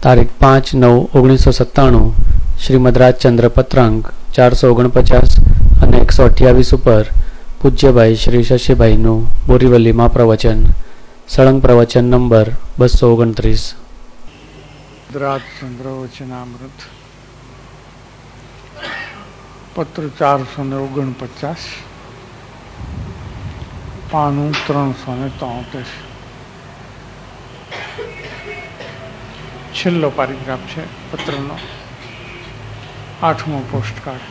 તારીખ 5/9/1997 શ્રીમદ રાજચંદ્ર પત્રાંક 449 અને 128 ઉપર પૂજ્યભાઈ શ્રી શશીભાઈનું બોરીવલીમાં પ્રવચન. સળંગ પ્રવચન નંબર 229. રાજચંદ્ર વચનામૃત પત્ર 449, પાનું 373. છેલ્લો પારિગ્રાફ છે પત્રનો, 8મો પોસ્ટકાર્ડ.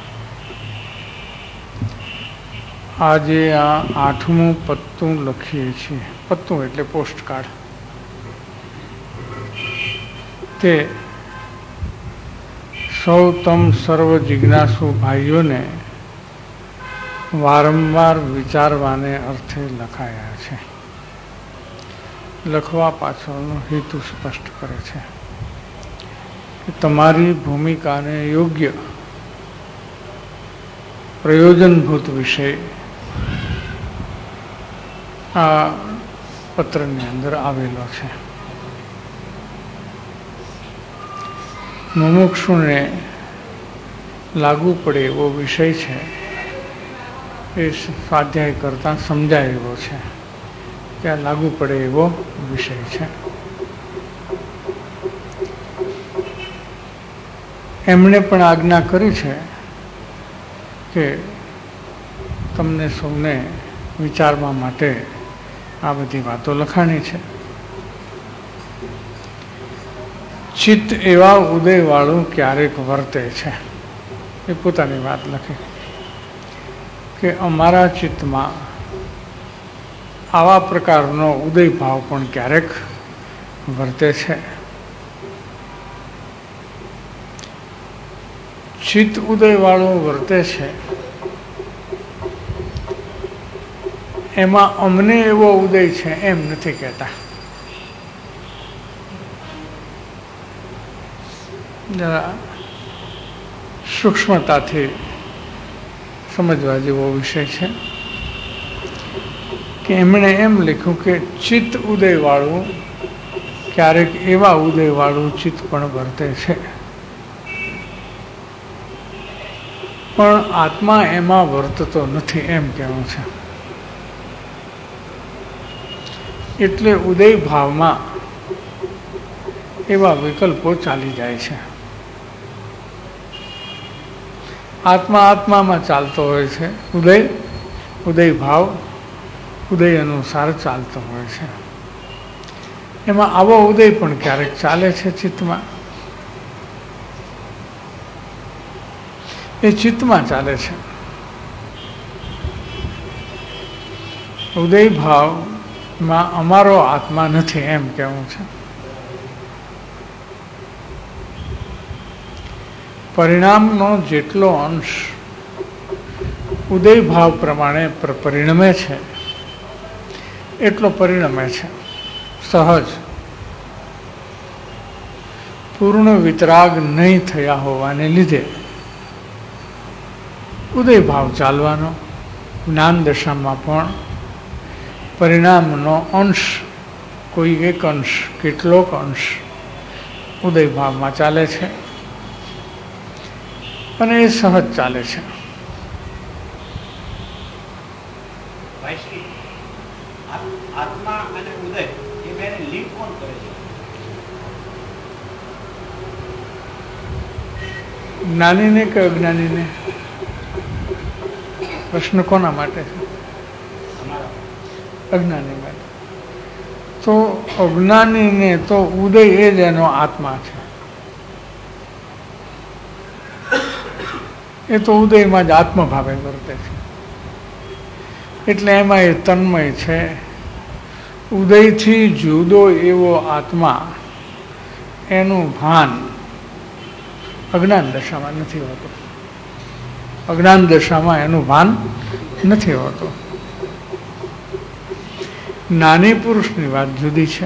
આજે આ 8મું પત્તું લખીએ છીએ. પત્તું એટલે પોસ્ટકાર્ડ. તે સૌ સર્વ જિજ્ઞાસુ ભાઈઓને વારંવાર વિચારવાને અર્થે લખાયા છે. લખવા પાછળનો હેતુ સ્પષ્ટ કરે છે કે તમારી ભૂમિકાને યોગ્ય પ્રયોજનભૂત વિષય આ પત્રની અંદર આવેલો છે. મુમુક્ષુને લાગુ પડે એવો વિષય છે. એ સ્વાધ્યાય કરતાં સમજાય એવો છે, ત્યાં લાગુ પડે એવો વિષય છે. એમણે પણ આજ્ઞા કરી છે કે તમને સૌને વિચારવા માટે આ બધી વાતો લખાણી છે. ચિત્ત એવા ઉદયવાળું ક્યારેક વર્તે છે. એ પોતાની વાત લખી કે અમારા ચિત્તમાં આવા પ્રકારનો ઉદય ભાવ પણ ક્યારેક વર્તે છે. ચિત્ત ઉદયવાળું વર્તે છે એમાં અમને એવો ઉદય છે એમ નથી કહેતા. જરા સૂક્ષ્મતાથી સમજવા જેવો વિષય છે કે એમણે એમ લખ્યું કે ચિત્ત ઉદયવાળું ક્યારેક એવા ઉદયવાળું ચિત્ત પણ વર્તે છે, પણ આત્મા એમાં વર્તતો નથી એમ કહેવું છે. એટલે ઉદય ભાવમાં એવા વિકલ્પો ચાલી જાય છે. આત્મા આત્મામાં ચાલતો હોય છે. ઉદય ભાવ ઉદય અનુસાર ચાલતો હોય છે. એમાં આવો ઉદય પણ ક્યારેક ચાલે છે ચિત્તમાં. એ ચિત્તમાં ચાલે છે. ઉદય ભાવમાં અમારો આત્મા નથી એમ કહેવું છે. પરિણામનો જેટલો અંશ ઉદય ભાવ પ્રમાણે પરિણમે છે એટલો પરિણમે છે. સહજ પૂર્ણ વિતરાગ નહીં થયા હોવાને લીધે ઉદય ભાવ ચાલવાનો. જ્ઞાન દશામાં પણ પરિણામનો અંશ, કોઈ એક અંશ, કેટલોક અંશ ઉદય ભાવમાં ચાલે છે અને એ સહજ ચાલે છે. આત્મા અને ઉદય એ બેને લિંક કોણ કરે છે? જ્ઞાનીને કે અજ્ઞાનીને? પ્રશ્ન કોના માટે છે? અજ્ઞાની માટે. તો અજ્ઞાનીને તો ઉદય એ જ એનો આત્મા છે. એ તો ઉદયમાં જ આત્મભાવે વર્તે છે. એટલે એમાં એ તન્મય છે. ઉદયથી જુદો એવો આત્મા, એનું ભાન અજ્ઞાન દશામાં નથી હોતું. અજ્ઞાન દશામાં એનું ભાન નથી હોતું. જ્ઞાની પુરુષની વાત જુદી છે.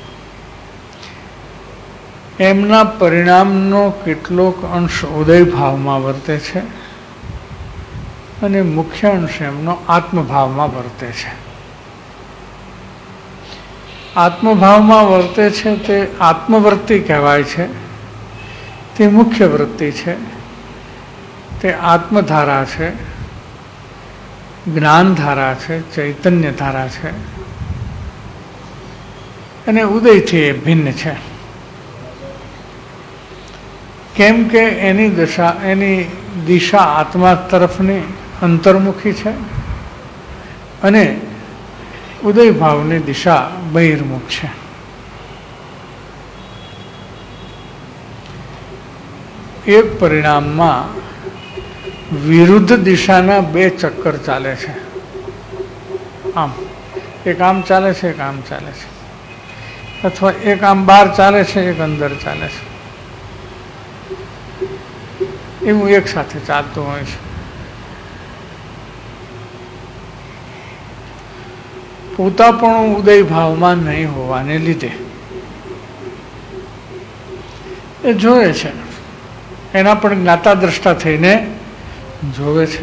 એમના પરિણામનો કેટલોક અંશ ઉદય ભાવમાં વર્તે છે અને મુખ્ય અંશ એમનો આત્મભાવમાં વર્તે છે. આત્મભાવમાં વર્તે છે તે આત્મવૃત્તિ કહેવાય છે, તે મુખ્ય વૃત્તિ છે, તે આત્મધારા છે, જ્ઞાનધારા છે, ચૈતન્ય ધારા છે, અને ઉદયથી એ ભિન્ન છે. કેમ કે એની દિશા આત્મા તરફની અંતર્મુખી છે અને ઉદય ભાવની દિશા બહિર્મુખ છે. એક પરિણામમાં વિરુદ્ધ દિશાના બે ચક્કર ચાલે છે. આમ એક આમ ચાલે છે, એક આમ ચાલે છે, અથવા એક આમ બહાર ચાલે છે, એક અંદર ચાલે છે. એવું એક સાથે ચાલતું હોય છે. પોતાપણું ઉદય ભાવમાં નહીં હોવાને લીધે એ જોવે છે, એના પણ જ્ઞાતા દ્રષ્ટા થઈને જોવે છે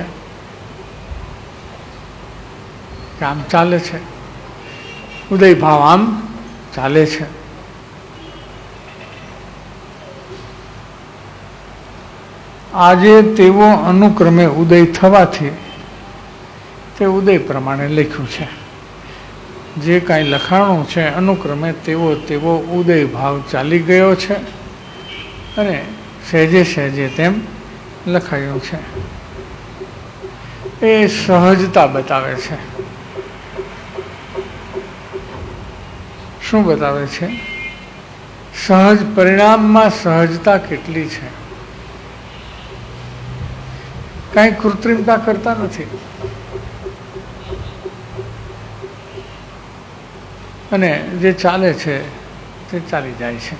કે આમ ચાલે છે, ઉદય ભાવ આમ ચાલે છે. આજે તેવો અનુક્રમે ઉદય થવાથી તે ઉદય પ્રમાણે લખ્યું છે. જે કાંઈ લખાણું છે અનુક્રમે તેવો તેવો ઉદય ભાવ ચાલી ગયો છે અને સહેજે સહેજે તેમ લખાયું છે. એ સહજતા બતાવે છે. શું બતાવે છે? સહજ પરિણામમાં સહજતા કેટલી છે. કાંઈ કૃત્રિમતા કરતા નથી અને જે ચાલે છે તે ચાલી જાય છે.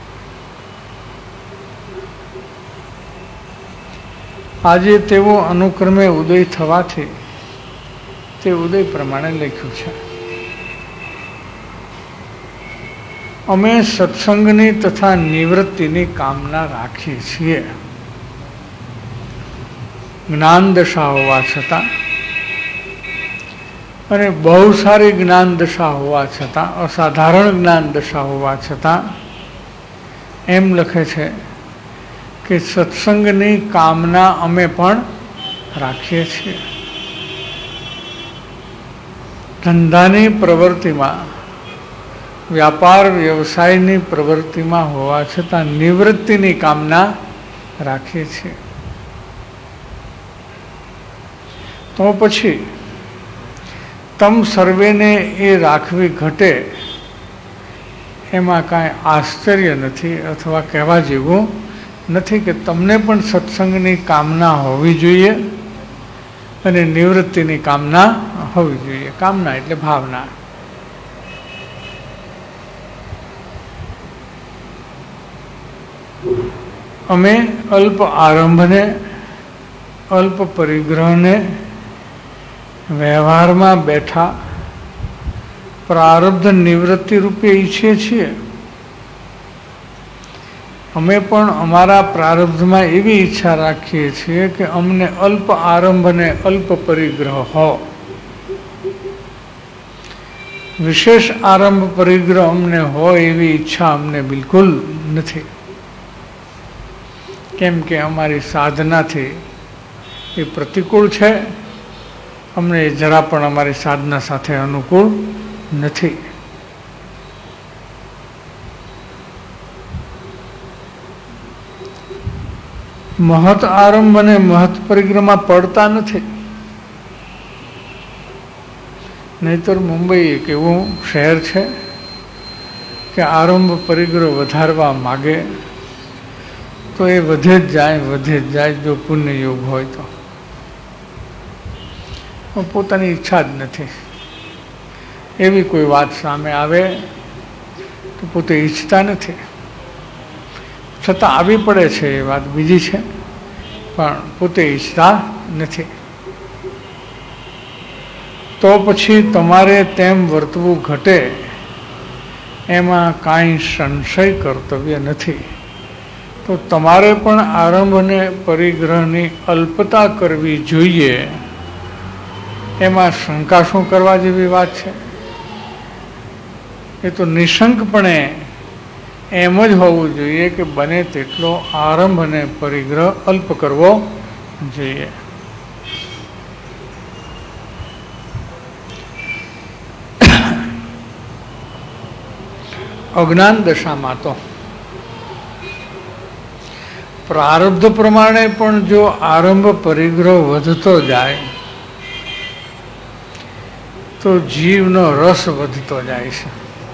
આજે તેવો અનુક્રમે ઉદય થવાથી તે ઉદય પ્રમાણે લખ્યું છે. અમે સત્સંગની તથા નિવૃત્તિની કામના રાખીએ છીએ. જ્ઞાન દશા હોવા છતાં અને બહુ સારી જ્ઞાન દશા હોવા છતાં, અસાધારણ જ્ઞાન દશા હોવા છતાં એમ લખે છે કે સત્સંગની કામના અમે પણ રાખીએ છીએ. ધંધાની પ્રવૃત્તિમાં, વ્યાપાર વ્યવસાયની પ્રવૃત્તિમાં હોવા છતાં નિવૃત્તિની કામના રાખીએ છીએ. તો પછી તમ સર્વેને એ રાખવી ઘટે એમાં કાંઈ આશ્ચર્ય નથી અથવા કહેવા જેવું નથી કે તમને પણ સત્સંગની કામના હોવી જોઈએ અને નિવૃત્તિની કામના હોવી જોઈએ. કામના એટલે ભાવના. અમે અલ્પ આરંભને, અલ્પ પરિગ્રહને, વ્યવહારમાં બેઠા પ્રારબ્ધ નિવૃત્તિ રૂપે ઈચ્છીએ છીએ. અમે પણ અમારા પ્રારબ્ધમાં એવી ઈચ્છા રાખીએ છીએ કે અમને અલ્પ આરંભ અને અલ્પ પરિગ્રહ હો. વિશેષ આરંભ પરિગ્રહ અમને હોય એવી ઈચ્છા અમને બિલકુલ નથી. કેમ કે અમારી સાધનાથી એ પ્રતિકૂળ છે. અમને જરા પણ અમારી સાધના સાથે અનુકૂળ નથી. મહત આરંભ અને મહત પરિગ્રહમાં પડતા નથી. નહીતર મુંબઈ એક એવું શહેર છે કે આરંભ પરિગ્રહ વધારવા માગે તો એ વધે જ જાય જો પુણ્ય યોગ હોય તો. પોતાની ઈચ્છા જ નથી. એવી કોઈ વાત સામે આવે તો પોતે ઈચ્છતા નથી, છતાં આવી પડે છે એ વાત બીજી છે, પણ પોતે ઈચ્છતા નથી. તો પછી તમારે તેમ વર્તવું ઘટે એમાં કાંઈ સંશય કર્તવ્ય નથી. તો તમારે પણ આરંભ અને પરિગ્રહની અલ્પતા કરવી જોઈએ. એમાં શંકા શું કરવા જેવી વાત છે? એ તો નિશંકપણે એમ જ હોવું જોઈએ કે બને તેટલો આરંભ અને પરિગ્રહ અલ્પ કરવો જોઈએ. અજ્ઞાન દશામાં તો પ્રારબ્ધ પ્રમાણે પણ જો આરંભ પરિગ્રહ વધતો જાય તો જીવનો રસ વધતો જાય છે.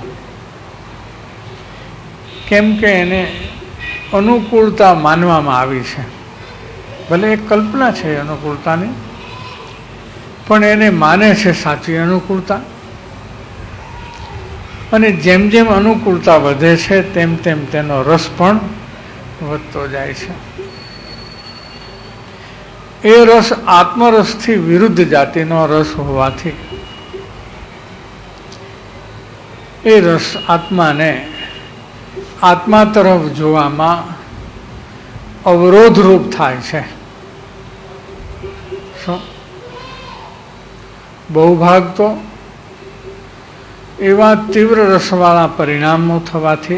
કેમ કે એને અનુકૂળતા માનવામાં આવી છે. ભલે એક કલ્પના છે અનુકૂળતાની, પણ એને માને છે સાચી અનુકૂળતા. અને જેમ જેમ અનુકૂળતા વધે છે તેમ તેમ તેનો રસ પણ વધતો જાય છે. એ રસ આત્મરસથી વિરુદ્ધ જાતિનો રસ હોવાથી એ રસ આત્માને આત્મા તરફ જોવામાં અવરોધરૂપ થાય છે. શું બહુ ભાગ તો એવા તીવ્ર રસવાળા પરિણામો થવાથી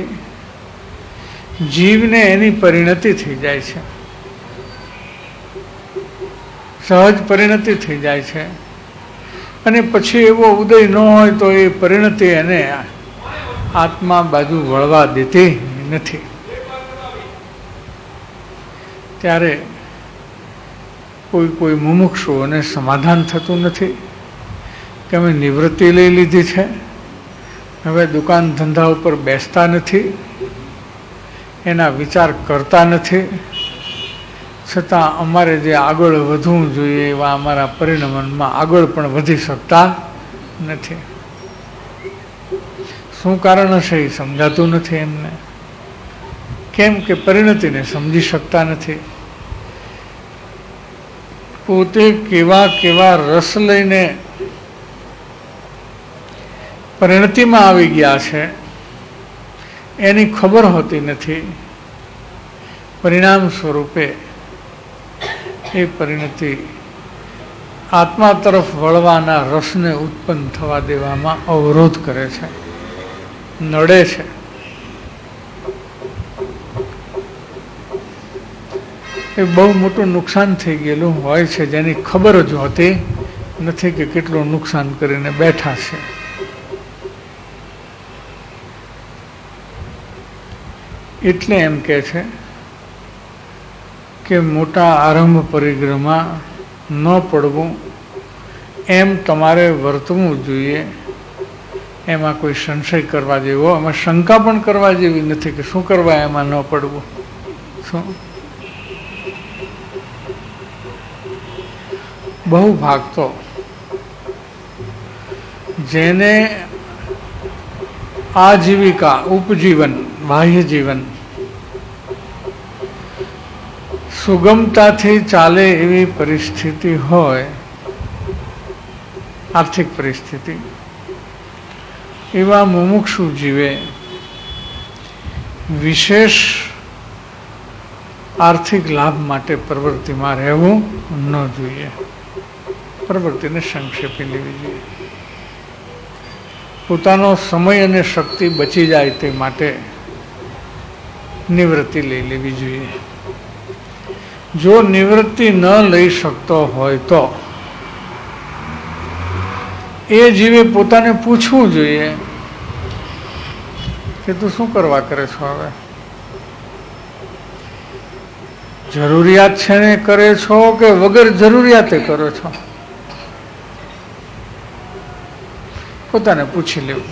જીવને એની પરિણતિ થઈ જાય છે, સહજ પરિણતિ થઈ જાય છે. અને પછી એવો ઉદય ન હોય તો એ પરિણતિ એને આત્મા બાજુ વળવા દેતી નથી. ત્યારે કોઈ મુમુક્ષુઓને સમાધાન થતું નથી કે અમે નિવૃત્તિ લઈ લીધી છે, હવે દુકાન ધંધા ઉપર બેસતા નથી, એના વિચાર કરતા નથી, છતાં અમારે જે આગળ વધવું જોઈએ એવા અમારા પરિણમનમાં આગળ પણ વધી શકતા નથી. શું કારણ હશે એ સમજાતું નથી એમને. કેમ કે પરિણતિને સમજી શકતા નથી. પોતે કેવા કેવા રસ લઈને પરિણતિમાં આવી ગયા છે એની ખબર હોતી નથી. પરિણામ સ્વરૂપે એ પરિણતિ આત્મા તરફ વળવાના રસને ઉત્પન્ન થવા દેવામાં અવરોધ કરે છે, નડે છે. એ બહુ મોટું નુકસાન થઈ ગયેલું હોય છે જેની ખબર જ હોતી નથી કે કેટલું નુકસાન કરીને બેઠા છે. એટલે એમ કે છે કે મોટા આરંભ પરિગ્રહમાં ન પડવું, એમ તમારે વર્તવું જોઈએ. એમાં કોઈ સંશય કરવા જેવો, એમાં શંકા પણ કરવા જેવી નથી કે શું કરવા એમાં ન પડવું. શું બહુ ભાગ તો જેને આજીવિકા, ઉપજીવન, બાહ્ય જીવન સુગમતાથી ચાલે એવી પરિસ્થિતિ હોય, આર્થિક પરિસ્થિતિ, એવા મુમુક્ષુ જીવે વિશેષ આર્થિક લાભ માટે પ્રવૃત્તિમાં રહેવું ન જોઈએ. પ્રવૃત્તિને સંક્ષેપી લેવી જોઈએ. પોતાનો સમય અને શક્તિ બચી જાય તે માટે નિવૃત્તિ લઈ લેવી જોઈએ. જો નિવૃત્તિ ન લઈ શકતો હોય તો એ જીવે પોતાને પૂછવું જોઈએ કે તું શું કરવા કરે છો? હવે જરૂરિયાત છે ને કરે છો કે વગર જરૂરિયાતે કરો છો? પોતાને પૂછી લેવું.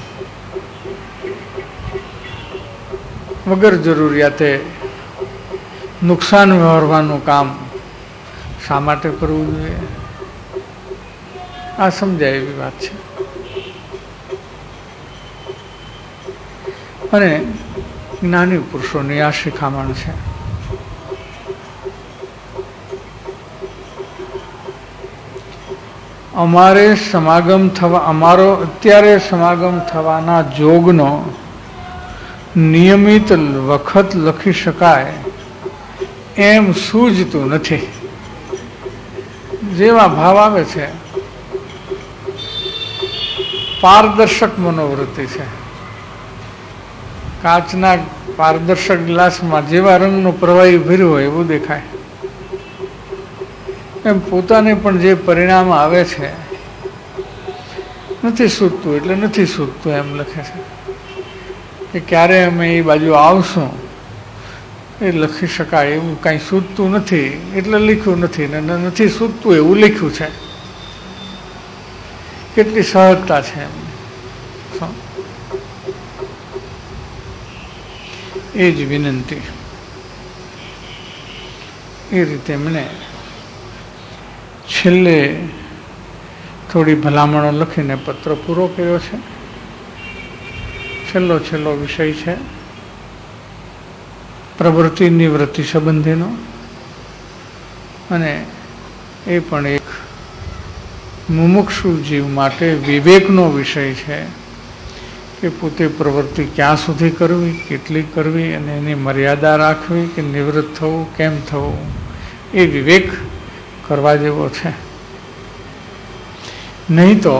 વગર જરૂરિયાતે નુકસાન વહોરવાનું કામ શા માટે કરવું જોઈએ? આ સમજાય એવી વાત છે. અને જ્ઞાની પુરુષોની આ શિખામણ છે. અમારો અત્યારે સમાગમ થવાના જોગનો નિયમિત વખત લખી શકાય એમ સૂઝતું નથી. જેવા ભાવ આવે છે, પારદર્શક મનોવૃત્તિ છે. કાચના પારદર્શક ગ્લાસમાં જેવા રંગનો પ્રવાહી ભર્યો હોય એવું દેખાય. એમ પોતાને પણ જે પરિણામ આવે છે નથી સૂઝતું એટલે નથી સૂઝતું એમ લખે છે કે ક્યારે અમે એ બાજુ આવશું એ લખી શકાય એવું કાંઈ સૂઝતું નથી એટલે લખ્યું નથી ને નથી સૂઝતું એવું લખ્યું છે. કેટલી સહજતા છે એમ. એ જ વિનંતી. એ રીતે મને છેલ્લે થોડી ભલામણો લખીને પત્ર પૂરો કર્યો છે. છેલ્લો વિષય છે પ્રવૃત્તિ નિવૃત્તિ સંબંધીનો, અને એ પણ એક મુમુક્ષુ જીવ માટે વિવેકનો વિષય છે કે પોતે પ્રવૃત્તિ ક્યાં સુધી કરવી, કેટલી કરવી, અને એની મર્યાદા રાખવી કે નિવૃત્ત થવું, કેમ થવું, એ વિવેક કરવા જેવો છે. નહીં તો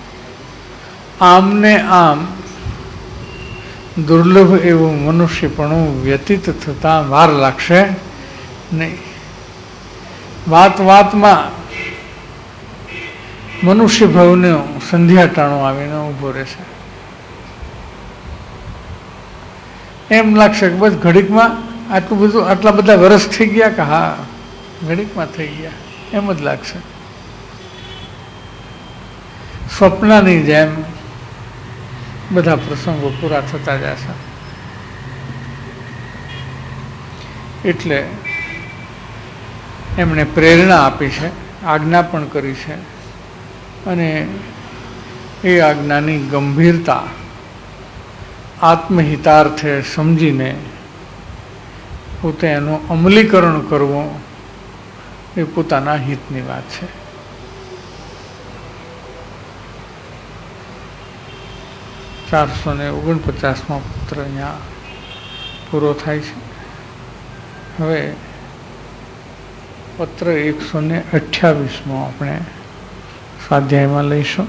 આમને આમ દુર્લભ એવું મનુષ્યપણું વ્યતીત થતાં વાર લાગશે નહીં. વાતમાં મનુષ્ય ભાવનો સંધ્યા ટાણું આવીને ઊભો રહેશે. એમ લાગશે કે બસ ઘડીકમાં આટલા બધા વર્ષ થઈ ગયા કે હા ઘડીકમાં થઈ ગયા એમ જ લાગશે. સ્વપ્નની જેમ બધા પ્રસંગો પૂરા થતા જશે. એટલે એમણે પ્રેરણા આપી છે, આજ્ઞા પણ કરી છે, અને એ આજ્ઞાની ગંભીરતા આત્મહિતાર્થે સમજીને પોતે એનું અમલીકરણ કરવું એ પોતાના હિતની વાત છે. .449મો પત્ર અહીંયા પૂરો થાય છે. હવે પત્ર 128મો આપણે સ્વાધ્યાયમાં લઈશું.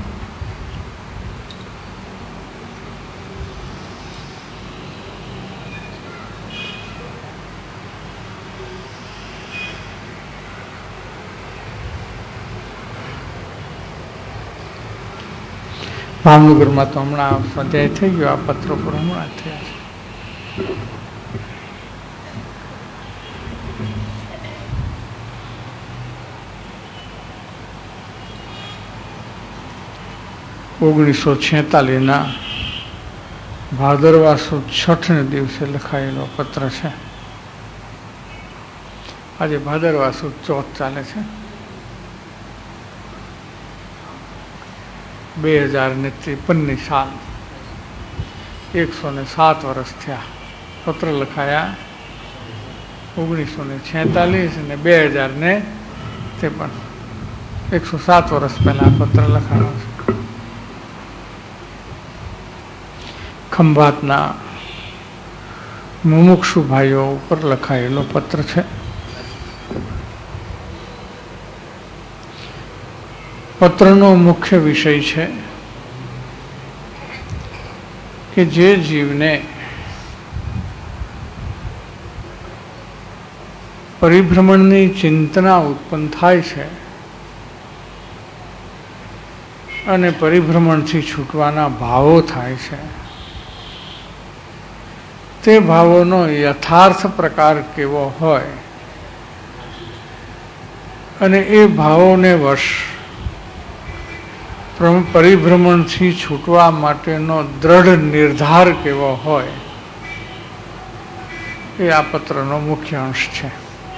ભાવનગરમાં તો હમણાં સ્વાધ્યાય થઈ ગયો, આ પત્રો પર હમણાં થયા છે. .1946 ભાદરવા સુદ 6 દિવસે લખાયેલો પત્ર છે. આજે ભાદરવા સુદ 14 ચાલે છે. 2053 સાલ 107 વર્ષ થયા. પત્ર લખાયા 1946 અને 2053 107 વર્ષ પહેલા પત્ર લખાયો છે. ખંભાતના મુમુક્ષુ ભાઈઓ ઉપર લખાયેલો પત્ર છે. પત્રનો મુખ્ય વિષય છે કે જે જીવને પરિભ્રમણની ચિંતના ઉત્પન્ન થાય છે અને પરિભ્રમણથી છૂટવાના ભાવો થાય છે, તે ભાવોનો યથાર્થ પ્રકાર કેવો હોય અને એ ભાવોને વશ પરિભ્રમણથી છૂટવા માટેનો દ્રઢ નિર્ધાર કેવો હોય, એ આ પત્રનો મુખ્ય અંશ છે.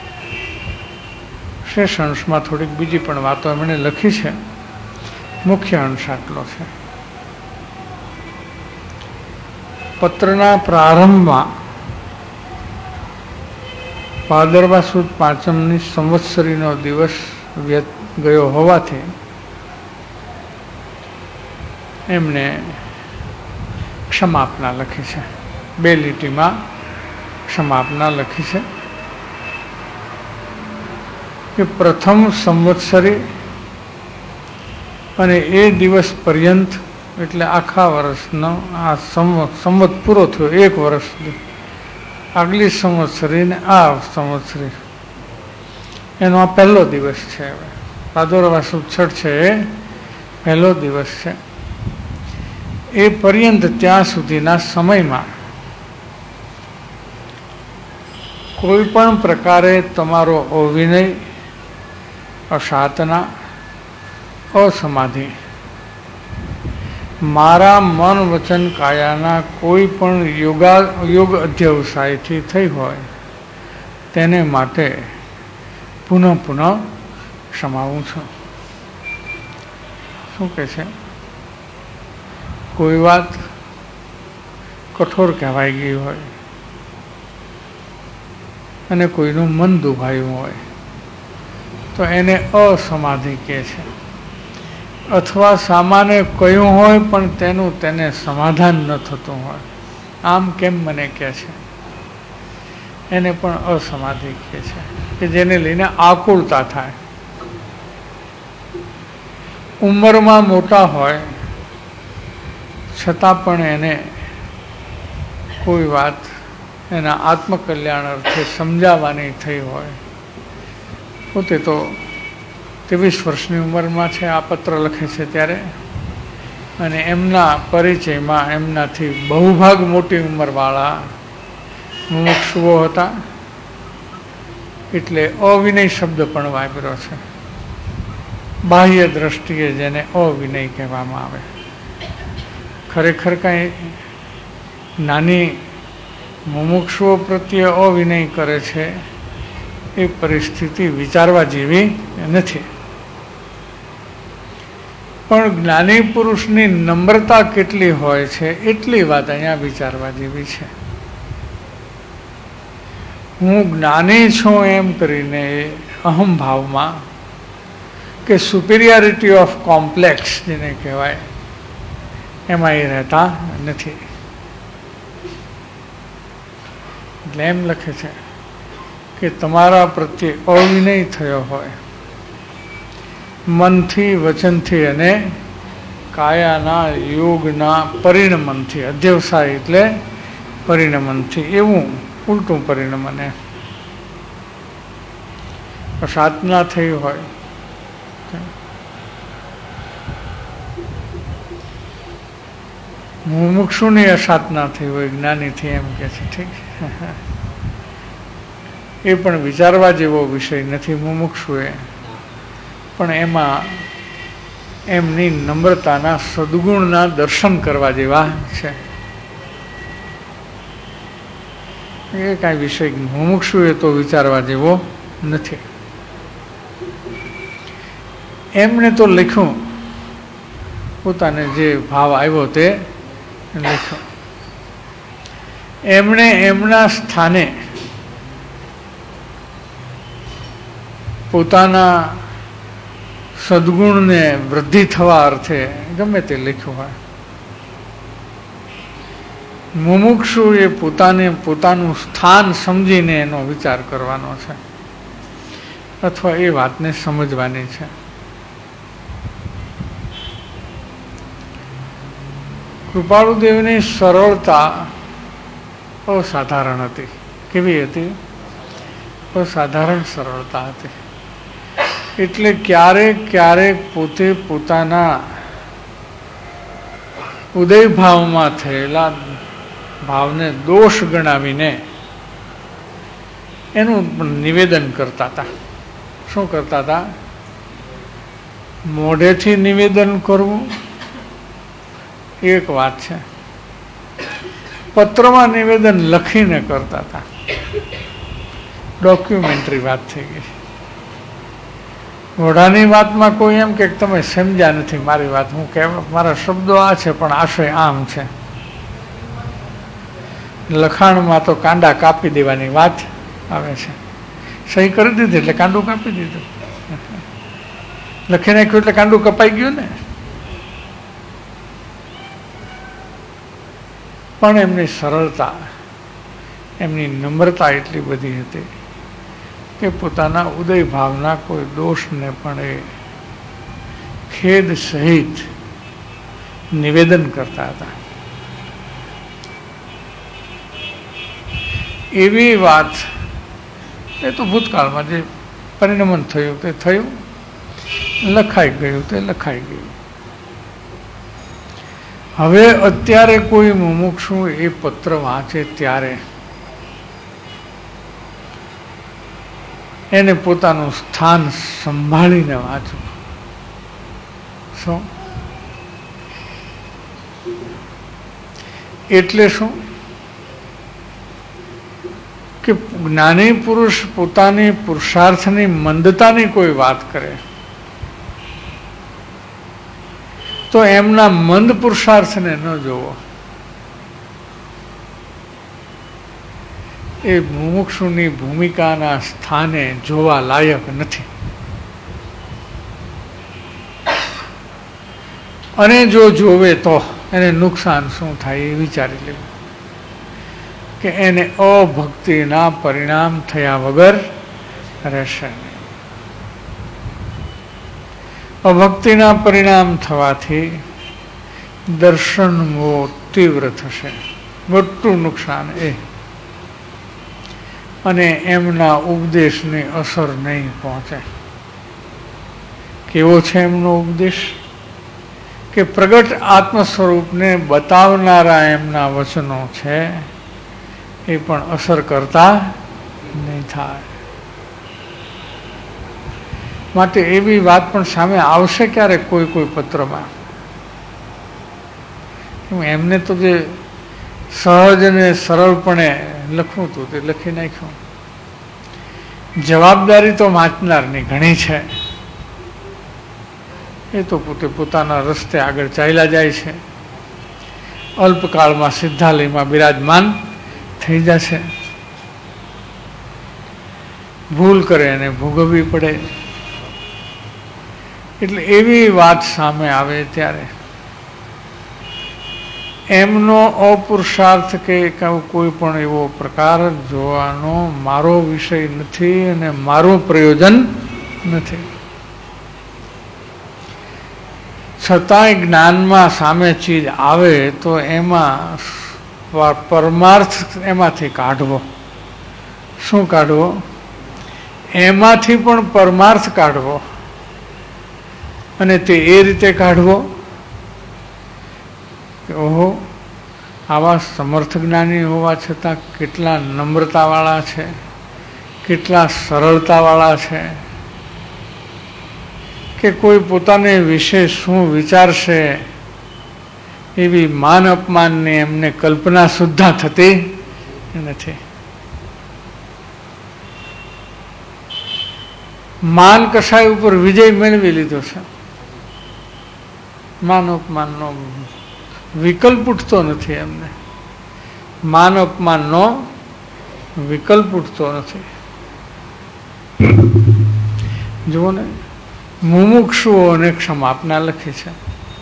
શેષ અંશમાં થોડીક બીજી પણ વાતો એમણે લખી છે. મુખ્ય અંશ આટલો છે. પત્રના પ્રારંભમાં ભાદરવા સુદ 5મની સંવત્સરીનો દિવસ ગયો હોવાથી એમણે ક્ષમાપના લખી છે. 2 લીટીમાં ક્ષમાપના લખી છે કે પ્રથમ સંવત્સરી અને એ દિવસ પર્યંત એટલે આખા વર્ષનો આ સંવત પૂરો થયો, 1 વર્ષ સુધી. આગલી સંવત્સરી ને આ સંવત્સરી એનો આ પહેલો દિવસ છે. હવે ભાદરવા સુદ છઠ છે એ પહેલો દિવસ છે. એ પર્યંત ત્યાં સુધીના સમયમાં કોઈ પણ પ્રકારે તમારો અવિનય, અસાધના, અસમાધિ મારા મન વચન કાયાના કોઈ પણ યોગ અધ્યવસાયથી થઈ હોય તેને માટે પુનઃ ક્ષમાવું છું. શું કહે છે? કોઈ વાત કઠોર કહેવાઈ ગઈ હોય અને કોઈનું મન દુભાયું હોય તો એને અસમાધિ કહે છે. અથવા સામાન્ય કહ્યું હોય પણ તેને સમાધાન ન થતું હોય, આમ કેમ મને કહે છે, એને પણ અસમાધિ કહે છે, કે જેને લઈને આકુળતા થાય. ઉંમરમાં મોટા હોય છતાં પણ એને કોઈ વાત એના આત્મકલ્યાણ અર્થે સમજાવવાની થઈ હોય. પોતે તો 23 વર્ષની ઉંમરમાં છે, આ પત્ર લખે છે ત્યારે, અને એમના પરિચયમાં એમનાથી બહુભાગ મોટી ઉંમરવાળા મુમુક્ષુઓ હતા, એટલે અવિનય શબ્દ પણ વાપર્યો છે. બાહ્ય દ્રષ્ટિએ જેને અવિનય કહેવામાં આવે. ખરેખર કાંઈ નાની મુમુક્ષુઓ પ્રત્યે અવિનય કરે છે એ પરિસ્થિતિ વિચારવા જેવી નથી. પણ જ્ઞાની પુરુષની નમ્રતા કેટલી હોય છે એટલી વાત અહીંયા વિચારવા જેવી છે. હું જ્ઞાની છું એમ કરીને અહમ ભાવમાં કે સુપિરિયરિટી ઓફ કોમ્પ્લેક્સ જેને કહેવાય એમાં એ રહેતા નથી. એટલે એમ લખે છે કે તમારા પ્રત્યે અવિનય થયો હોય, મનથી, વચનથી અને કાયાના યોગના પરિણમનથી, અધ્યવસાય એટલે પરિણમનથી, એવું ઉલટું પરિણમને સાધના થઈ હોય, મુમુક્ષુની અસાધના થઈ હોય જ્ઞાનીથી, એમ કે છે. ઠીક, એ પણ વિચારવા જેવો વિષય નથી. મુમુક્ષુએ પણ એમાં એમની નમ્રતાના સદગુણના દર્શન કરવા જેવા છે. એ કાંઈ વિષય મુમુક્ષુએ તો વિચારવા જેવો નથી. એમણે તો લખ્યું, પોતાને જે ભાવ આવ્યો તે લખ્યું. એમણે એમના સ્થાને પોતાના સદગુણને વૃદ્ધિ થવા અર્થે ગમે તે લખ્યું હોય. મુમુક્ષુ એ પોતાનું સ્થાન સમજીને એનો વિચાર કરવાનો છે, અથવા એ વાતને સમજવાની છે. કૃપાળુદેવની સરળતા અસાધારણ હતી. કેવી હતી? અસાધારણ સરળતા હતી. એટલે ક્યારેક પોતે પોતાના ઉદય ભાવમાં થયેલા ભાવને દોષ ગણાવીને એનું નિવેદન કરતા હતા. શું કરતા હતા? મોઢેથી નિવેદન કરવું એક વાત છે, પત્રમાં નિવેદન લખીને કરતા હતા. ડોક્યુમેન્ટરી વાત થઈ ગઈ. મોઢાની વાતમાં કોઈ એમ કે તમે સમજ્યા નથી મારી વાત, હું કહેવા મારા શબ્દો આ છે પણ આશય આમ છે. લખાણમાં તો કાંડા કાપી દેવાની વાત આવે છે. સહી કરી દીધી એટલે કાંડું કાપી દીધું, લખી નાખ્યું એટલે કાંડું કપાઈ ગયું ને. પણ એમની સરળતા, એમની નમ્રતા એટલી બધી હતી કે પોતાના ઉદય ભાવના કોઈ દોષને પણ એ ખેદ સહિત નિવેદન કરતા હતા. એવી વાત એ તો ભૂતકાળમાં જે પરિણમન થયું તે થયું, લખાઈ ગયું તે લખાઈ ગયું. હવે અત્યારે કોઈ મુમુક્ષુ એ પત્ર વાંચે ત્યારે એને પોતાનું સ્થાન સંભાળીને વાંચવું. શું એટલે શું કે જ્ઞાની પુરુષ પોતાની પુરુષાર્થની મંદતાની કોઈ વાત કરે તો એમના મંદ પુરુષાર્થને ન જોવો. એ મુમુક્ષુની ભૂમિકાના સ્થાને જોવા લાયક નથી. અને જો જોવે તો એને નુકસાન શું થાય એ વિચારી લેવું કે એને અભક્તિના પરિણામ થયા વગર રહેશે નહીં. અભક્તિના પરિણામ થવાથી દર્શન મોહ તીવ્ર થશે, મોટું નુકસાન એ. અને એમના ઉપદેશની અસર નહીં પહોંચે. કેવો છે એમનો ઉપદેશ કે પ્રગટ આત્મ સ્વરૂપને બતાવનારા એમના વચનો છે એ પણ અસર કરતા નહીં થાય. માટે એવી વાત પણ સામે આવશે ક્યારેક કોઈ કોઈ પત્રમાં. એમને તો જે સહજ અને સરળપણે લખવું હતું તે લખી નાખ્યું. જવાબદારી તો વાંચનારની ઘણી છે. એ તો પોતે પોતાના રસ્તે આગળ ચાલ્યા જાય છે. અલ્પકાળમાં સિદ્ધાલયમાં બિરાજમાન થઈ જશે. ભૂલ કરે અને ભોગવવી પડે. એટલે એવી વાત સામે આવે ત્યારે એમનો અપુરુષાર્થ કે કોઈ પણ એવો પ્રકાર જોવાનો મારો વિષય નથી અને મારું પ્રયોજન નથી. છતાંય જ્ઞાનમાં સામે ચીજ આવે તો એમાં પરમાર્થ એમાંથી કાઢવો. શું કાઢવો? એમાંથી પણ પરમાર્થ કાઢવો. અને તે એ રીતે કાઢવો કે ઓહો, આવા સમર્થ જ્ઞાની હોવા છતાં કેટલા નમ્રતાવાળા છે, કેટલા સરળતાવાળા છે, કે કોઈ પોતાને વિશે શું વિચારશે એવી માન અપમાનની એમને કલ્પના સુદ્ધા થતી નથી. માન કશાય ઉપર વિજય મેળવી લીધો છે. માન અપમાનનો વિકલ્પ ઉઠતો નથી એમને. માન અપમાનનો વિકલ્પ ઉઠતો નથી. જુઓ ને, મુમુક્ષુઓને ક્ષમાપના લખી છે.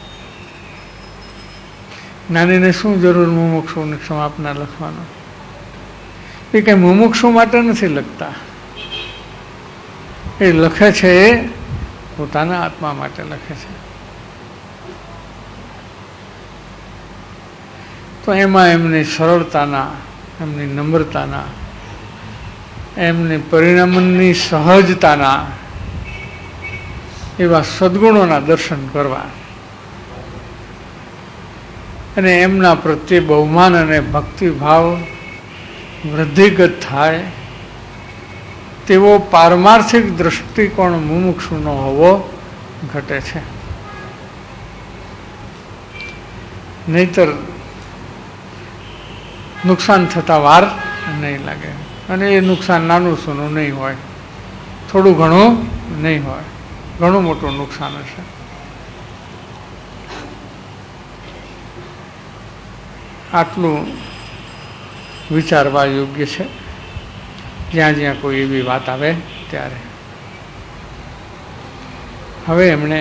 જ્ઞાનીને શું જરૂર મુમુક્ષુઓને ક્ષમાપના લખવાનો? એ કઈ મુમુક્ષુ માટે નથી લખતા. એ લખે છે એ પોતાના આત્મા માટે લખે છે. તો એમાં એમની સરળતાના, એમની નમ્રતાના, એમની પરિણમનની સહજતાના એવા સદગુણોના દર્શન કરવા અને એમના પ્રત્યે બહુમાન અને ભક્તિભાવ વૃદ્ધિગત થાય તેવો પારમાર્થિક દૃષ્ટિકોણ મુમુક્ષુનો હોવો ઘટે છે. નહીતર નુકસાન થતા વાર નહીં લાગે. અને એ નુકસાન નાનું સૂનું નહીં હોય, થોડું ઘણું નહીં હોય, ઘણું મોટું નુકસાન હશે. આટલું વિચારવા યોગ્ય છે જ્યાં જ્યાં કોઈ એવી વાત આવે ત્યારે. હવે એમણે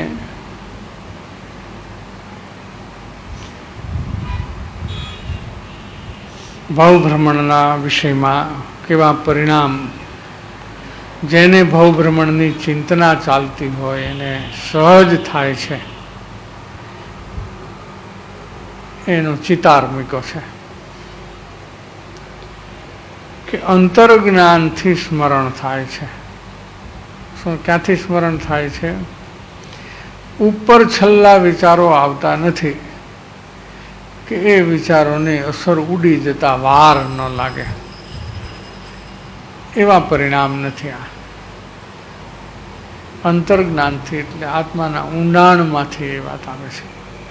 ભાવભ્રમણના વિષયમાં કેવા પરિણામ, જેને ભાવભ્રમણની ચિંતના ચાલતી હોય એને સહજ થાય છે એનો ચિતાર મૂક્યો છે કે અંતર્જ્ઞાનથી સ્મરણ થાય છે. શું ક્યાંથી સ્મરણ થાય છે? ઉપર છેલ્લા વિચારો આવતા નથી કે એ વિચારોની અસર ઉડી જતા વાર ન લાગે, એવા પરિણામ નથી આ. અંતર્જ્ઞાનથી એટલે આત્માના ઊંડાણમાંથી એ વાત આવે છે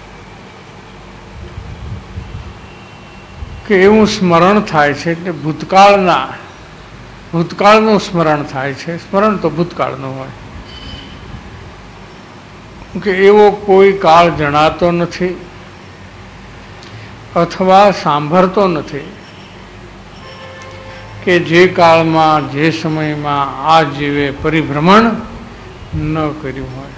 કે એવું સ્મરણ થાય છે એટલે ભૂતકાળનું સ્મરણ થાય છે. સ્મરણ તો ભૂતકાળનું હોય કે એવો કોઈ કાળ જણાતો નથી અથવા સાંભળતો નથી કે જે કાળમાં જે સમયમાં આ જીવે પરિભ્રમણ ન કર્યું હોય.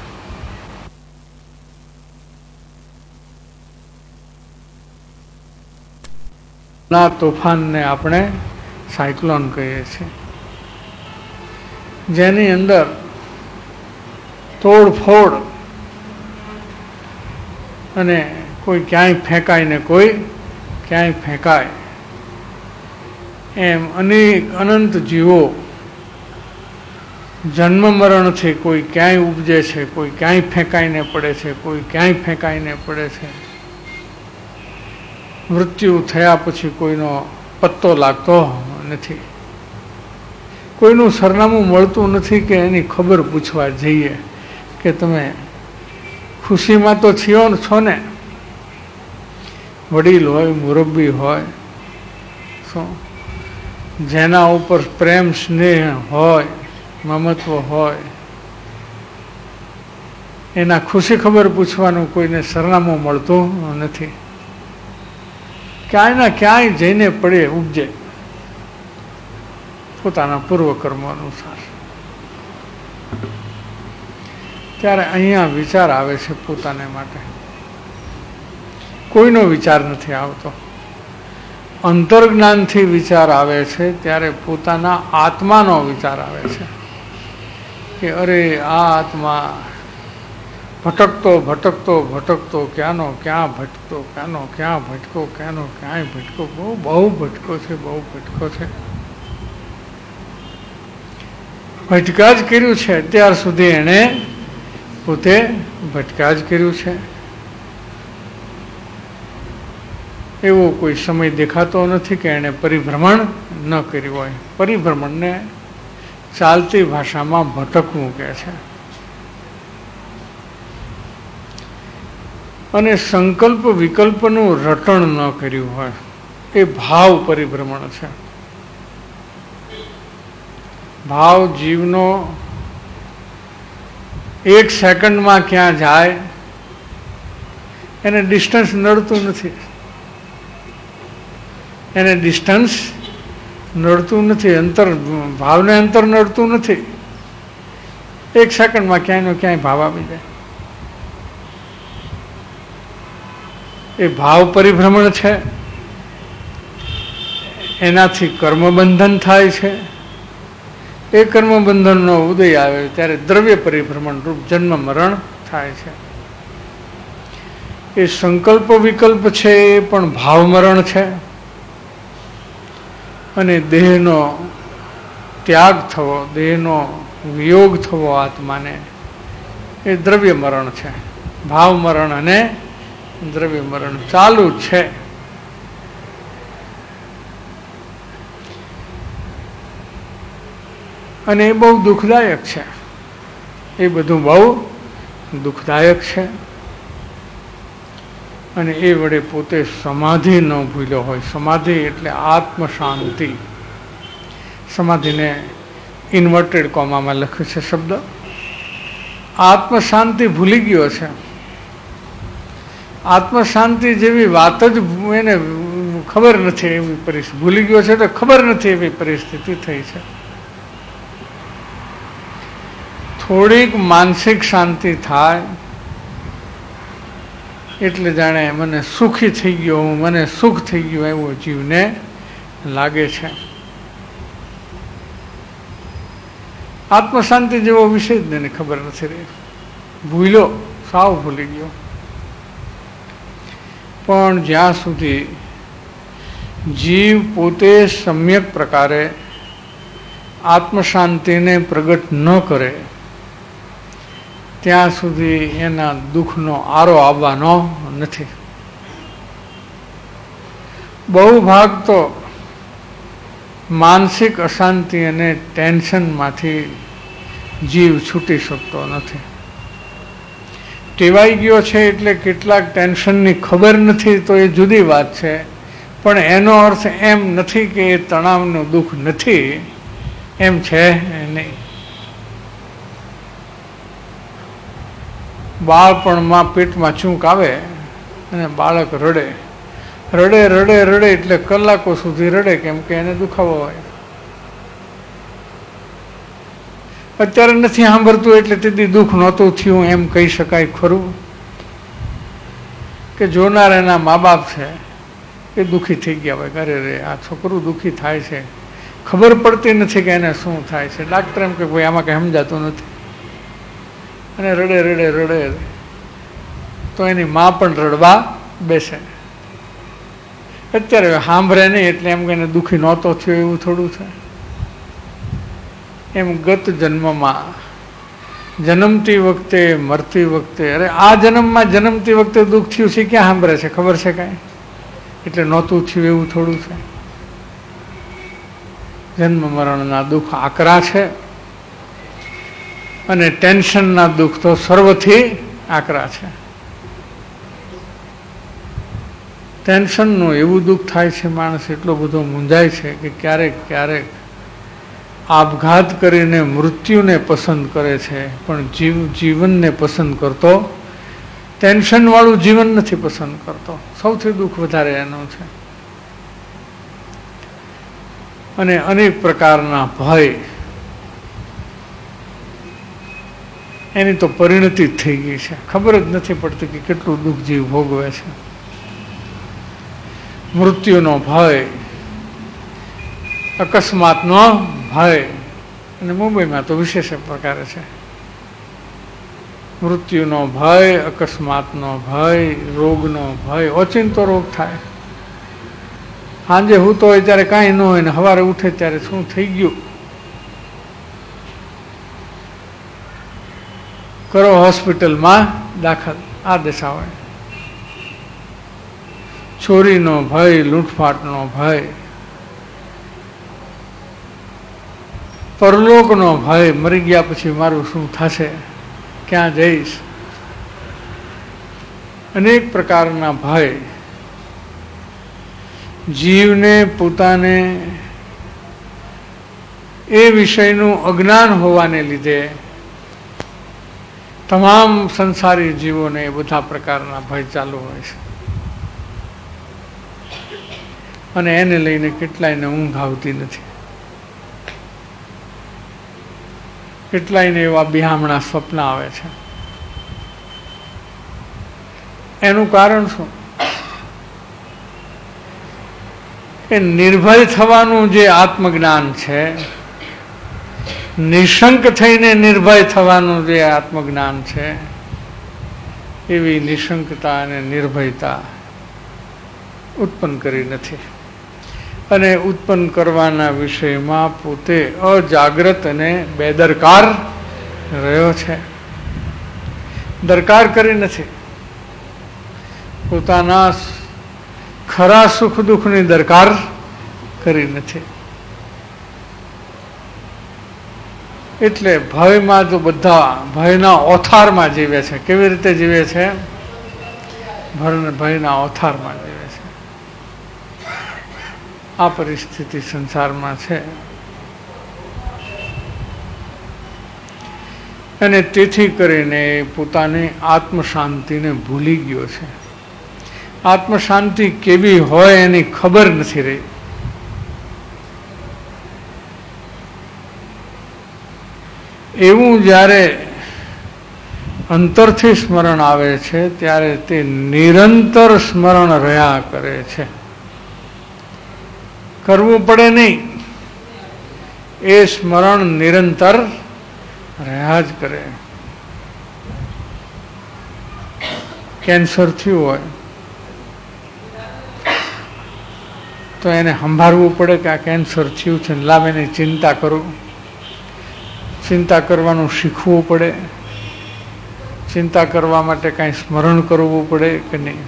ના તોફાનને આપણે સાયક્લોન કહીએ છીએ, જેની અંદર તોડફોડ અને કોઈ ક્યાંય ફેંકાય ને કોઈ ક્યાંય ફેંકાય એમ અનેક અનંત જીવો જન્મ મરણથી કોઈ ક્યાંય ઉપજે છે, કોઈ ક્યાંય ફેંકાઈને પડે છે, કોઈ ક્યાંય ફેંકાઈને પડે છે. મૃત્યુ થયા પછી કોઈનો પત્તો લાગતો નથી, કોઈનું સરનામું મળતું નથી કે એની ખબર પૂછવા જઈએ કે તમે ખુશીમાં તો છો ને. વડીલ હોય, મુરબ્બી હોય, શું જેના ઉપર પ્રેમ સ્નેહ હોય, મમત્વ હોય, એના ખુશી ખબર પૂછવાનું કોઈને સરનામું મળતું નથી. ક્યાંયના ક્યાંય જઈને પડે ઉપજે પોતાના પૂર્વકર્મ અનુસાર. ત્યારે અહીંયા વિચાર આવે છે પોતાને માટે, કોઈનો વિચાર નથી આવતો. અંતર્જ્ઞાનથી વિચાર આવે છે ત્યારે પોતાના આત્માનો વિચાર આવે છે કે અરે આ આત્મા ભટકતો ભટકતો ભટકતો ક્યાંનો ક્યાં ભટકતો, ક્યાંનો ક્યાં ભટકો, ક્યાંનો ક્યાંય ભટકો, બહુ ભટકો છે, બહુ ભટકો છે. ભટકા જ કર્યું છે અત્યાર સુધી, એણે પોતે ભટકા જ કર્યું છે. એવો કોઈ સમય દેખાતો નથી કે એણે પરિભ્રમણ ન કર્યું હોય. પરિભ્રમણને ચાલતી ભાષામાં ભટકવું કહે છે. અને સંકલ્પ વિકલ્પનું રટણ ન કર્યું હોય એ ભાવ પરિભ્રમણ છે. ભાવ જીવનો એક સેકન્ડમાં ક્યાં જાય એને ડિસ્ટન્સ નડતું નથી, એને ડિસ્ટન્સ નડતું નથી, અંતર ભાવને અંતર નડતું નથી. એક સેકન્ડમાં ક્યાંયનો ક્યાંય ભાવ આવી જાય. એ ભાવ પરિભ્રમણ છે. એનાથી કર્મબંધન થાય છે. એ કર્મબંધનનો ઉદય આવે ત્યારે દ્રવ્ય પરિભ્રમણ રૂપ જન્મ મરણ થાય છે. એ સંકલ્પ વિકલ્પ છે એ પણ ભાવ મરણ છે. અને દેહનો ત્યાગ થવો, દેહનો વિયોગ થવો આત્માને, એ દ્રવ્ય મરણ છે. ભાવ મરણ અને દ્રવ્ય મરણ ચાલુ છે. અને એ બહુ દુઃખદાયક છે. એ બધું બહુ દુઃખદાયક છે. અને એ વડે પોતે સમાધિ ન ભૂલ્યો હોય. સમાધિ એટલે આત્મ શાંતિ. સમાધિને ઇન્વર્ટેડ કોમામાં લખ્યું છે શબ્દ. આત્મ શાંતિ ભૂલી ગયો છે. આત્મ શાંતિ જેવી વાત જ એને ખબર નથી એવી પરિસ્થિતિ. ભૂલી ગયો છે તો ખબર નથી એવી પરિસ્થિતિ થઈ છે. થોડીક માનસિક શાંતિ થાય એટલે જાણે મને સુખી થઈ ગયો હું, મને સુખ થઈ ગયું એવું જીવને લાગે છે. આત્મશાંતિ જેવો વિષય જ એને ખબર નથી રહી. ભૂલ્યો, સાવ ભૂલી ગયો. પણ જ્યાં સુધી જીવ પોતે સમ્યક પ્રકારે આત્મશાંતિને પ્રગટ ન કરે ત્યાં સુધી એના દુઃખનો આરો આવવાનો નથી. બહુ ભાગ તો માનસિક અશાંતિ અને ટેન્શનમાંથી જીવ છૂટી શકતો નથી. ટેવાઈ ગયો છે એટલે કેટલાક ટેન્શનની ખબર નથી તો એ જુદી વાત છે, પણ એનો અર્થ એમ નથી કે એ તણાવનું દુઃખ નથી, એમ છે નહીં. બાળપણમાં પેટમાં ચૂંક આવે અને બાળક રડે રડે રડે રડે એટલે કલાકો સુધી રડે, કેમ કે એને દુખાવો હોય. અત્યારે નથી સાંભળતું એટલે તેથી દુઃખ નહોતું થયું એમ કહી શકાય ખરું? કે જોનાર એના મા બાપ છે એ દુઃખી થઈ ગયા હોય, અરે રે આ છોકરું દુઃખી થાય છે, ખબર પડતી નથી કે એને શું થાય છે. ડાક્ટર એમ કે ભાઈ આમાં કંઈ સમજાતું નથી, અને રડે રડે રડે તો એની મા પણ રડવા બેસે. અત્યારે સાંભળે નહીં એટલે એમ કે એને દુઃખી નહોતો થયો એવું થોડું છે. એમ ગત જન્મમાં જન્મતી વખતે મરતી વખતે, અરે આ જન્મમાં જન્મતી વખતે દુઃખ થયું છે ક્યાં સાંભળે છે, ખબર છે કાંઈ? એટલે નહોતું થયું એવું થોડું છે. જન્મ મરણના દુઃખ આકરા છે અને ટેન્શનના દુઃખ તો સર્વથી આકરા છે. ટેન્શનનું એવું દુઃખ થાય છે, માણસ એટલો બધો મૂંઝાય છે કે ક્યારેક ક્યારેક આપઘાત કરીને મૃત્યુને પસંદ કરે છે, પણ જીવનને પસંદ કરતો, ટેન્શનવાળું જીવન નથી પસંદ કરતો. સૌથી દુઃખ વધારે એનું છે. અને અનેક પ્રકારના ભય, એની તો પરિણતિ જ થઈ ગઈ છે, ખબર જ નથી પડતી કે કેટલું દુઃખ જીવ ભોગવે છે. મૃત્યુનો ભય, અકસ્માતનો ભય, અને મુંબઈમાં તો વિશેષ પ્રકારે છે. મૃત્યુનો ભય, અકસ્માતનો ભય, રોગનો ભય. ઓચિંતો રોગ થાય, સાંજે સૂતો હોય ત્યારે કાંઈ ન હોય ને સવારે ઉઠે ત્યારે શું થઈ ગયું, કરો હોસ્પિટલમાં દાખલ, આ દશા હોય. ચોરીનો ભય, લૂંટફાટનો ભય, પરલોકનો ભય, મરી ગયા પછી મારું શું થશે, ક્યાં જઈશ, અનેક પ્રકારના ભય જીવને પોતાને એ વિષયનું અજ્ઞાન હોવાને લીધે તમામ સંસારી જીવોને એ બધા પ્રકારના ભય ચાલુ હોય છે. અને એને લઈને કેટલાયને ઊંઘ આવતી નથી, કેટલાયને એવા બિહામણા સ્વપ્ન આવે છે. એનું કારણ શું? કે નિર્ભય થવાનું જે આત્મજ્ઞાન છે, નિશંક થઈને નિર્ભય થવાનું જે આત્મજ્ઞાન છે, એવી નિશંકતા અને નિર્ભયતા ઉત્પન્ન કરી નથી. અને ઉત્પન્ન કરવાના વિષયમાં પોતે અજાગ્રત અને બેદરકાર રહ્યો છે. દરકાર કરી નથી, પોતાના ખરા સુખ દુઃખની દરકાર કરી નથી. એટલે ભયમાં તો બધા ભયના ઓથારમાં જીવે છે. કેવી રીતે જીવે છે? ભયના ઓથારમાં જીવે છે. આ પરિસ્થિતિ સંસારમાં છે. અને તેથી કરીને પોતાની આત્મશાંતિને ભૂલી ગયો છે. આત્મશાંતિ કેવી હોય એની ખબર નથી રહી. એવું જ્યારે અંતરથી સ્મરણ આવે છે ત્યારે તે નિરંતર સ્મરણ રહ્યા કરે છે. કરવું પડે નહીં, એ સ્મરણ નિરંતર રહ્યા જ કરે. કેન્સર થયું હોય તો એને સંભાળવું પડે કે આ કેન્સર થયું છે, લાવ એની ચિંતા કરું. ચિંતા કરવાનું શીખવું પડે. ચિંતા કરવા માટે કાંઈ સ્મરણ કરવું પડે કે નહીં?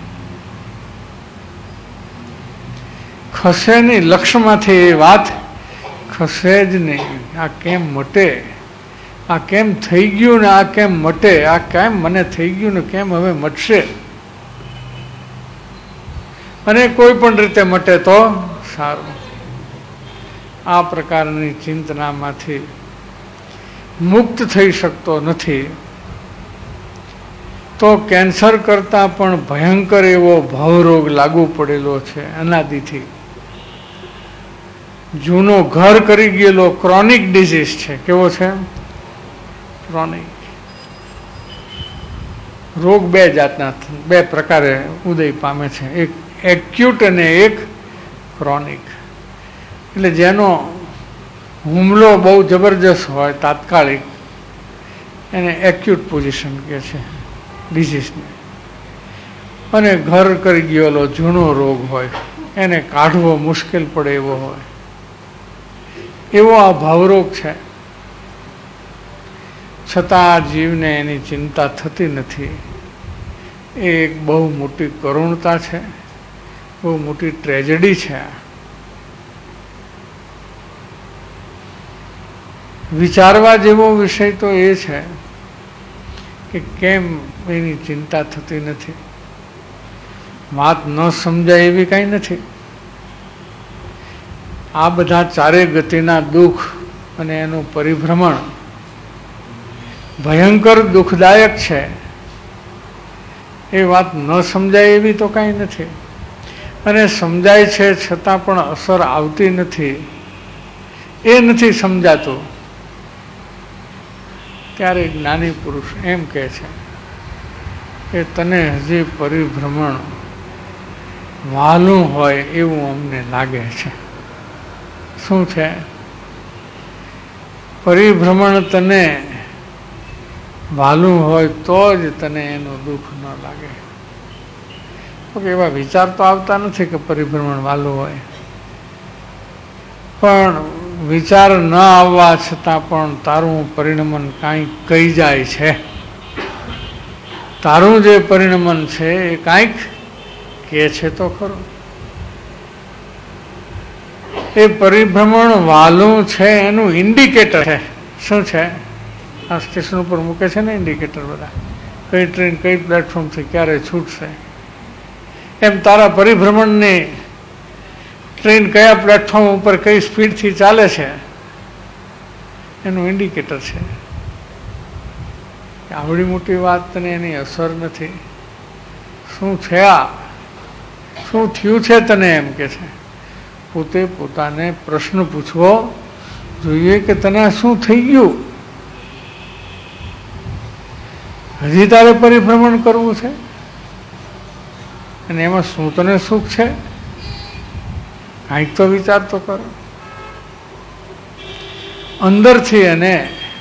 ખસે નહીં લક્ષ્યમાંથી, એ વાત ખસે જ નહીં. આ કેમ મટે, આ કેમ થઈ ગયું ને આ કેમ મટે, આ કેમ મને થઈ ગયું ને કેમ હવે મટશે, અને કોઈ પણ રીતે મટે તો સારું. આ પ્રકારની ચિંતનામાંથી મુક્ત થઈ શકતો નથી તો કેન્સર કરતાં પણ ભયંકર એવો ભવરોગ લાગુ પડેલો છે. અનાદિથી જૂનો ઘર કરી ગયેલો ક્રોનિક ડિઝીઝ છે. કેવો છે? ક્રોનિક રોગ. બે જાતના, બે પ્રકારે ઉદય પામે છે, એક એક્યુટ અને એક ક્રોનિક. એટલે જેનો હુમલો બહુ જબરજસ્ત હોય તાત્કાલિક, એને એક્યુટ પોઝિશન કહે છે ડિઝીઝને. અને ઘર કરી ગયેલો જૂનો રોગ હોય, એને કાઢવો મુશ્કેલ પડે એવો હોય, એવો આ ભાવરોગ છે. છતાં જીવને એની ચિંતા થતી નથી. એ એક બહુ મોટી કરુણતા છે, બહુ મોટી ટ્રેજેડી છે. વિચારવા જેવો વિષય તો એ છે કે કેમ એની ચિંતા થતી નથી. વાત ન સમજાય એવી કાંઈ નથી. આ બધા ચારે ગતિના દુઃખ અને એનું પરિભ્રમણ ભયંકર દુઃખદાયક છે. એ વાત ન સમજાય એવી તો કાંઈ નથી. અને સમજાય છે છતાં પણ અસર આવતી નથી, એ નથી સમજાતું. ત્યારે જ્ઞાની પુરુષ એમ કહે છે કે તને હજી પરિભ્રમણ વહાલું હોય એવું અમને લાગે છે. શું છે? પરિભ્રમણ તને વહાલું હોય તો જ તને એનું દુઃખ ન લાગે. તો એવા વિચાર તો આવતા નથી કે પરિભ્રમણ વહાલું હોય, પણ વિચાર ન આવવા છતાં પણ તારું પરિણમન કાંઈક કહી જાય છે. તારું જે પરિણમન છે એ કાંઈક કહે છે તો ખરું. એ પરિભ્રમણ વાલું છે એનું ઇન્ડિકેટર છે. શું છે? આ સ્ટેશન ઉપર મૂકે છે ને ઇન્ડિકેટર બધા, કઈ ટ્રેન કઈ પ્લેટફોર્મથી ક્યારે છૂટશે. એમ તારા પરિભ્રમણની ટ્રેન કયા પ્લેટફોર્મ ઉપર કઈ સ્પીડથી ચાલે છે એનું ઇન્ડિકેટર છે. આવડી મોટી વાત તને એની અસર નથી. શું છે આ? શું થયું છે તને? એમ કે છે. પોતે પોતાને પ્રશ્ન પૂછવો જોઈએ કે તને શું થઈ ગયું? હજી તારે પરિભ્રમણ કરવું છે? અને એમાં શું તને સુખ છે? કાંઈક તો વિચાર તો કરો અંદરથી. અને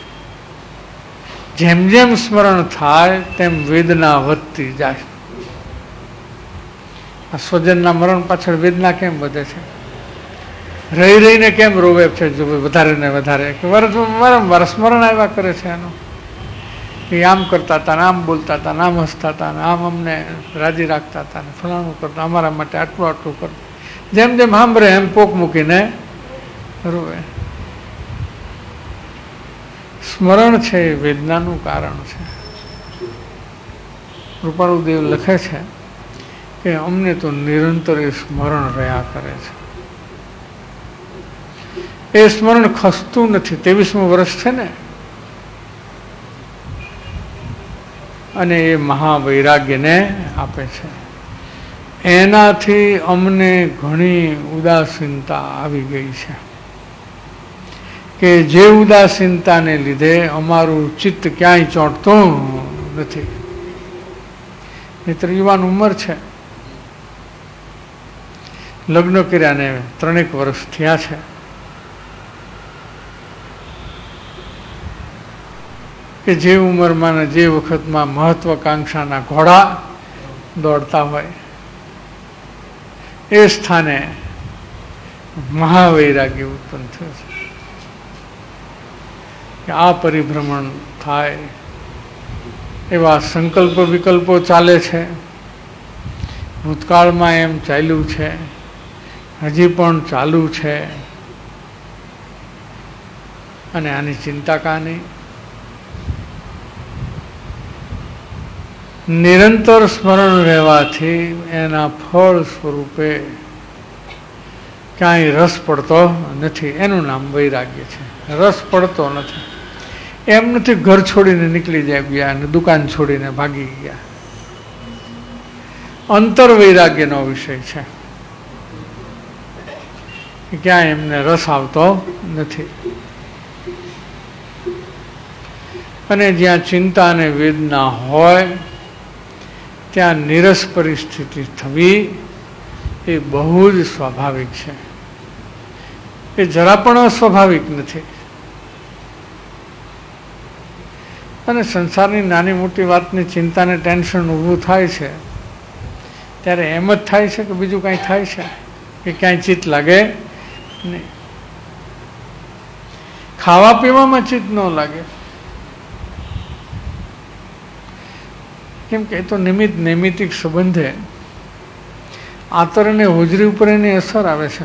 જેમ જેમ સ્મરણ થાય તેમ વેદના વધતી જાય. આ સ્વજનના મરણ પાછળ વેદના કેમ વધે છે? રહી રહીને કેમ રોવે છે વધારે ને વધારે? વારંવાર સ્મરણ આવ્યા કરે છે એનું. એ આમ કરતા હતા ને આમ બોલતા હતા ને આમ હસતા હતા ને આમ અમને રાજી રાખતા હતા ને ફલાણું કરતા, અમારા માટે આટલું આટલું કરતા. જેમ જેમ સાંભળે એમ પોક મૂકીને રોવે. સ્મરણ છે એ વેદનાનું કારણ છે. કૃપાળુદેવ લખે છે કે અમને તો નિરંતર એ સ્મરણ રહ્યા કરે છે. એ સ્મરણ ખસતું નથી. 23મું વર્ષ છે ને, અને એ મહાવૈરાગ્યને આપે છે. એનાથી અમને ઘણી ઉદાસીનતા આવી ગઈ છે કે જે ઉદાસીનતાને લીધે અમારું ચિત્ત ક્યાંય ચોંટતું નથી. મિત્ર, યુવાન ઉંમર છે, લગ્ન કર્યાને 3 વર્ષ થયા છે. કે જે ઉંમરમાં ને જે વખતમાં મહત્વાકાંક્ષાના ઘોડા દોડતા હોય, એ સ્થાને મહાવૈરાગ્ય ઉત્પન્ન થયો છે કે આ પરિભ્રમણ થાય એવા સંકલ્પ વિકલ્પો ચાલે છે. ભૂતકાળમાં એમ ચાલ્યું છે, હજી પણ ચાલુ છે, અને આની ચિંતા કા નહીં? નિરંતર સ્મરણ રહેવાથી એના ફળ સ્વરૂપે ક્યાંય રસ પડતો નથી. એનું નામ વૈરાગ્ય છે. રસ પડતો નથી. એમ નથી ઘર છોડીને નીકળી ગયા અને દુકાન છોડીને ભાગી ગયા. અંતર વૈરાગ્યનો વિષય છે. ક્યાંય એમને રસ આવતો નથી. અને જ્યાં ચિંતા અને વેદના હોય ત્યાં નીરસ પરિસ્થિતિ થવી એ બહુ જ સ્વાભાવિક છે. એ જરા પણ અસ્વાભાવિક નથી. અને સંસારની નાની મોટી વાતની ચિંતા ને ટેન્શન ઊભું થાય છે ત્યારે એમ જ થાય છે કે બીજું કાંઈ થાય છે કે ક્યાંય ચિત્ત લાગે નહીં. ખાવા પીવામાં ચિત્ત ન લાગે, કેમ કે એ તો નૈમિતિક સંબંધે આંતર અને હોજરી ઉપર એની અસર આવે છે.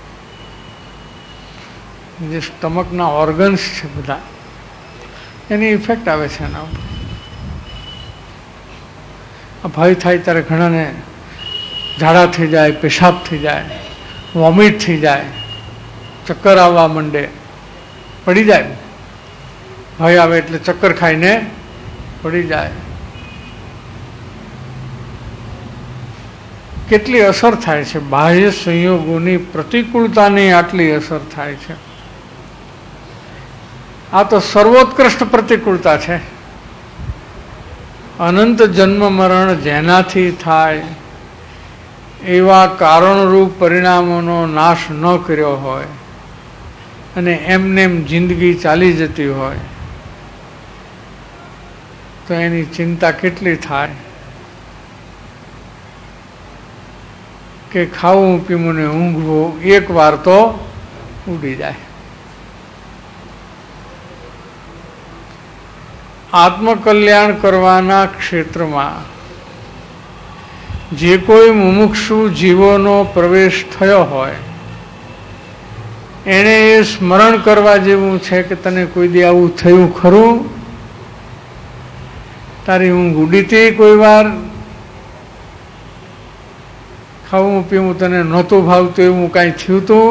જે સ્ટમકના ઓર્ગન્સ છે બધા, એની ઇફેક્ટ આવે છે એના ઉપર. ભય થાય ત્યારે ઘણાને ઝાડા થઈ જાય, પેશાબ થઈ જાય, વોમિટ થઈ જાય, ચક્કર આવવા માંડે, પડી જાય. ભય આવે એટલે ચક્કર ખાઈને પડી જાય. કેટલી અસર થાય છે! બાહ્ય સંયોગોની પ્રતિકૂળતાની આટલી અસર થાય છે. આ તો સર્વોત્કૃષ્ટ પ્રતિકૂળતા છે. અનંત જન્મ મરણ જેનાથી થાય એવા કારણરૂપ પરિણામોનો નાશ ન કર્યો હોય અને એમનેમ જિંદગી ચાલી જતી હોય તો એની ચિંતા કેટલી થાય કે ખાવું પીવું ને ઊંઘવું એક વાર તો ઉડી જાય. આત્મકલ્યાણ કરવાના ક્ષેત્રમાં જે કોઈ મુમુક્ષુ જીવોનો પ્રવેશ થયો હોય એને એ સ્મરણ કરવા જેવું છે કે તને કોઈ દી આવું થયું ખરું? તારી ઊંઘ ઉડી હતી કોઈ વાર? ખાવું પીવું તને નહોતું ભાવતું એવું કાંઈ થયું હતું?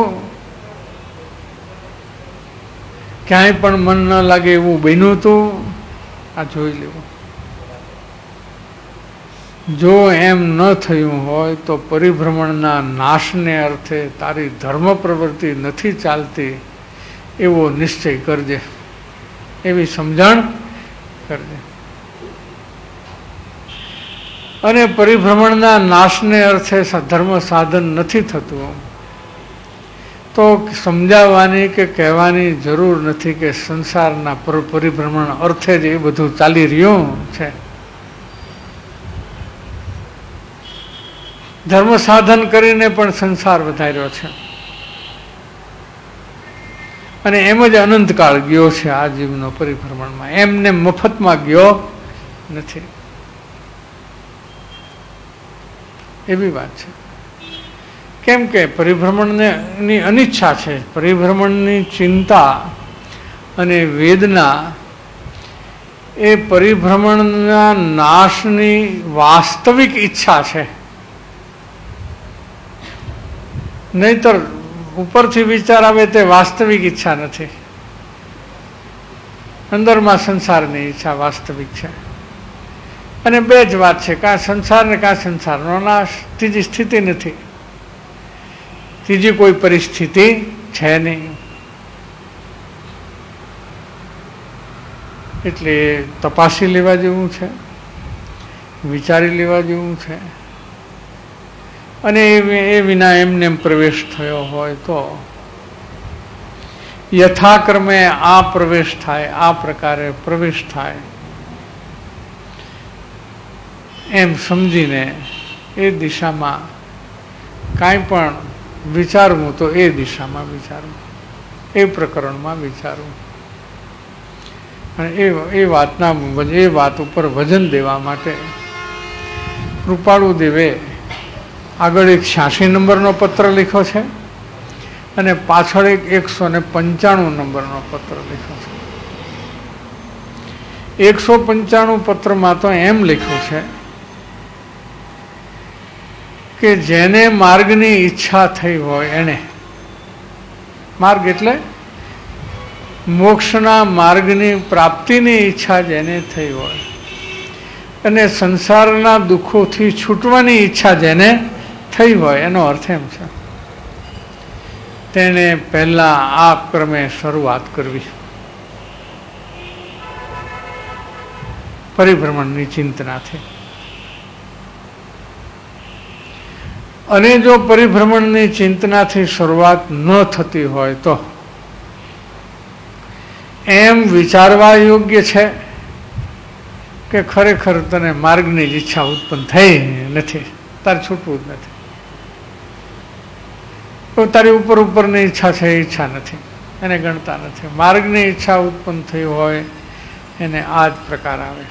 ક્યાંય પણ મન ન લાગે એવું બન્યું હતું? આ જોઈ લેવું. જો એમ ન થયું હોય તો પરિભ્રમણના નાશને અર્થે તારી ધર્મ પ્રવૃત્તિ નથી ચાલતી એવો નિશ્ચય કરજે, એવી સમજણ કરજે. અને પરિભ્રમણના નાશને અર્થે ધર્મ સાધન નથી થતું તો સમજાવવાની કે કહેવાની જરૂર નથી કે સંસારના પરિભ્રમણ અર્થે જ એ બધું ચાલી રહ્યું છે. ધર્મ સાધન કરીને પણ સંસાર વધાર્યો છે અને એમ જ અનંતકાળ ગયો છે આ જીવનો પરિભ્રમણમાં. એમને મફતમાં ગયો નથી, એવી વાત છે. કેમ કે પરિભ્રમણની અનિચ્છા છે. પરિભ્રમણની ચિંતા અને વેદના એ પરિભ્રમણના નાશની વાસ્તવિક ઈચ્છા છે. નહીતર ઉપરથી વિચાર આવે તે વાસ્તવિક ઈચ્છા નથી. અંદરમાં સંસારની ઈચ્છા વાસ્તવિક છે. અને બે જ વાત છે, કાં સંસાર ને કાં સંસારનો નાશ. ત્રીજી સ્થિતિ નથી, ત્રીજી કોઈ પરિસ્થિતિ છે નહીં. એટલે તપાસી લેવા જેવું છે, વિચારી લેવા જેવું છે. અને એ વિના એમને પ્રવેશ થયો હોય તો યથાક્રમે આ પ્રવેશ થાય, આ પ્રકારે પ્રવેશ થાય એમ સમજીને એ દિશામાં કાંઈ પણ વિચારવું તો એ દિશામાં વિચારવું, એ પ્રકરણમાં વિચારવું. અને એ વાત ઉપર વજન દેવા માટે કૃપાળુ દેવે આગળ એક 86 નંબરનો પત્ર લખ્યો છે અને પાછળ એક 195 નંબરનો પત્ર લખ્યો છે. 195 પત્રમાં તો એમ લખ્યું છે કે જેને માર્ગની ઈચ્છા થઈ હોય એને, માર્ગ એટલે મોક્ષના માર્ગની પ્રાપ્તિની ઈચ્છા જેને થઈ હોય અને સંસારના દુઃખોથી છૂટવાની ઈચ્છા જેને થઈ હોય, એનો અર્થ એમ છે તેને પહેલા આ ક્રમે શરૂઆત કરવી, પરિભ્રમણની ચિંતનાથી. અને જો પરિભ્રમણની ચિંતનાથી શરૂઆત ન થતી હોય તો એમ વિચારવા યોગ્ય છે કે ખરેખર તને માર્ગની જ ઈચ્છા ઉત્પન્ન થઈ નથી, તારે છૂટવું જ નથી, તો તારી ઉપરની ઈચ્છા છે એ ઈચ્છા નથી, એને ગણતા નથી. માર્ગની ઈચ્છા ઉત્પન્ન થઈ હોય એને આ જ પ્રકાર આવે.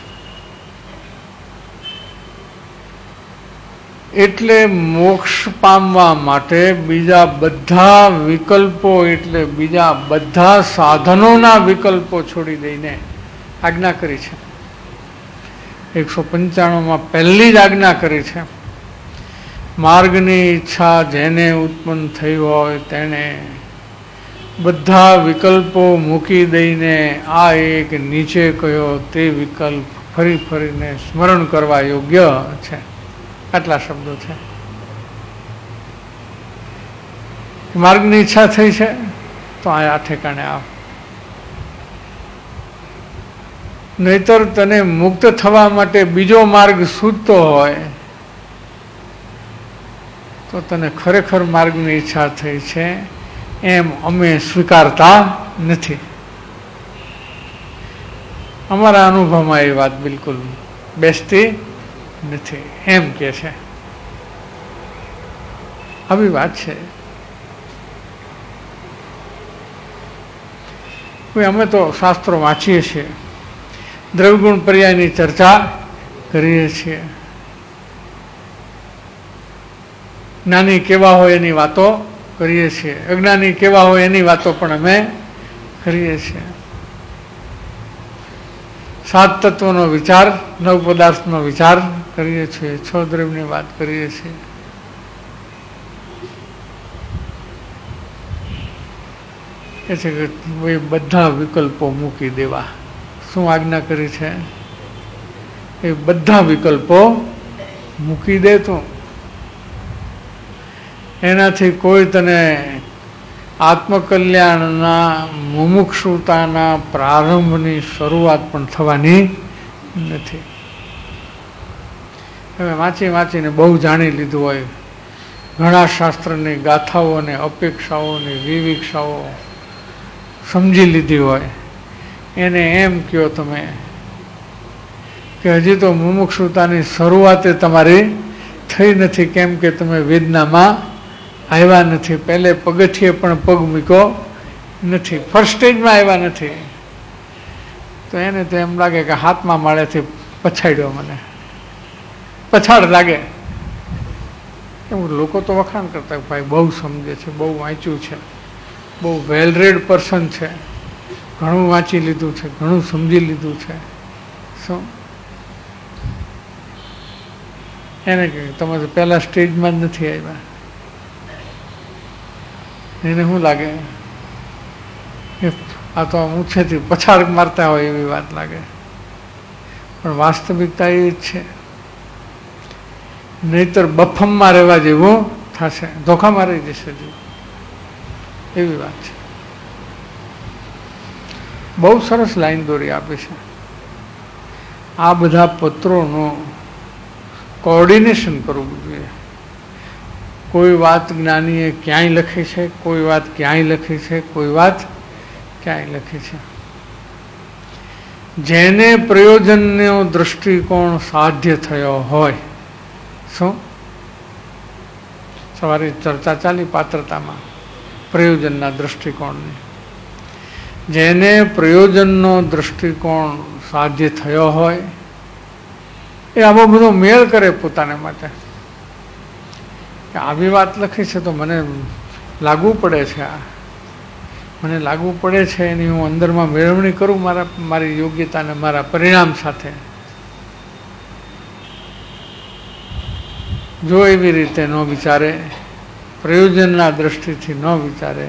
એટલે મોક્ષ પામવા માટે બીજા બધા વિકલ્પો, એટલે બીજા બધા સાધનોના વિકલ્પો છોડી દઈને આજ્ઞા કરી છે. 195માં પહેલી જ આજ્ઞા કરી છે, માર્ગની ઈચ્છા જેને ઉત્પન્ન થઈ હોય તેને બધા વિકલ્પો મૂકી દઈને આ એક નીચે કયો તે વિકલ્પ ફરી ફરીને સ્મરણ કરવા યોગ્ય છે. આટલા શબ્દો છે. માર્ગની ઈચ્છા થઈ છે તો આ ઠેકાણે આવ, નહીતર તને મુક્ત થવા માટે બીજો માર્ગ સૂચતો હોય તો તને ખરેખર માર્ગની ઈચ્છા થઈ છે એમ અમે સ્વીકારતા નથી. અમારા અનુભવમાં એ વાત બિલકુલ બેસતી નથી એમ કે છે. આવી વાત છે. અમે તો શાસ્ત્રો વાંચીએ છીએ, દ્રવ્યગુણ પર્યાયની ચર્ચા કરીએ છીએ, જ્ઞાની કેવા હોય એની વાતો કરીએ છીએ, અજ્ઞાની કેવા હોય એની વાતો પણ અમે કરીએ છીએ. 7 તત્વનો વિચાર, 9 પદાર્થનો વિચાર કરીએ છીએ, 6 દ્રવ્યની વાત કરીએ છીએ. એ છે કે એ બધા વિકલ્પો મૂકી દેવા. શું આજ્ઞા કરી છે? એ બધા વિકલ્પો મૂકી દે તો એનાથી કોઈ તને આત્મકલ્યાણના મુમુક્ષુતાના પ્રારંભની શરૂઆત પણ થવાની નથી. હવે વાંચીને બહુ જાણી લીધું હોય, ઘણા શાસ્ત્રની ગાથાઓ અને અપેક્ષાઓની વિવિક્ષાઓ સમજી લીધી હોય, એને એમ કહો તમે કે હજી તો મુમુક્ષુતાની શરૂઆતે તમારી થઈ નથી, કેમ કે તમે વેદનામાં આવ્યા નથી, પહેલે પગથિયે પણ પગ મૂક્યો નથી, ફર્સ્ટ સ્ટેજમાં આવ્યા નથી, તો એને તો એમ લાગે કે હાથમાં માળેથી પછાડ્યો, મને પછાડ લાગે. એવું લોકો તો વખાણ કરતા ભાઈ બહુ સમજે છે, બહુ વાંચ્યું છે, બહુ વેલ રેડ પર્સન છે, ઘણું વાંચી લીધું છે, ઘણું સમજી લીધું છે. શું એને કહે તમે તો પહેલા સ્ટેજમાં જ નથી આવ્યા. એને શું લાગે આ તો ઊંચેથી પછાડ મારતા હોય એવી વાત લાગે, પણ વાસ્તવિકતા એ જ છે. નહીતર બફમમાં રહેવા જેવું થશે, ધોખામાં રહી જશે એવી વાત છે. બહુ સરસ લાઈન દોરી આપી છે. આ બધા પત્રોનું કોઓર્ડિનેશન કરવું જોઈએ. કોઈ વાત જ્ઞાનીએ ક્યાંય લખી છે, કોઈ વાત ક્યાંય લખી છે, કોઈ વાત ક્યાંય લખી છે. જેને પ્રયોજનનો દૃષ્ટિકોણ સાધ્ય થયો હોય, શું સવારે ચર્ચા ચાલી પાત્રતામાં પ્રયોજનના દૃષ્ટિકોણની. જેને પ્રયોજનનો દૃષ્ટિકોણ સાધ્ય થયો હોય એ આવો બધો મેળ કરે પોતાને માટે કે આવી વાત લખી છે તો મને લાગુ પડે છે, મને લાગુ પડે છે એની હું અંદરમાં મેળવણી કરું મારી યોગ્યતાને મારા પરિણામ સાથે. જો એવી રીતે ન વિચારે, પ્રયોજનના દ્રષ્ટિથી ન વિચારે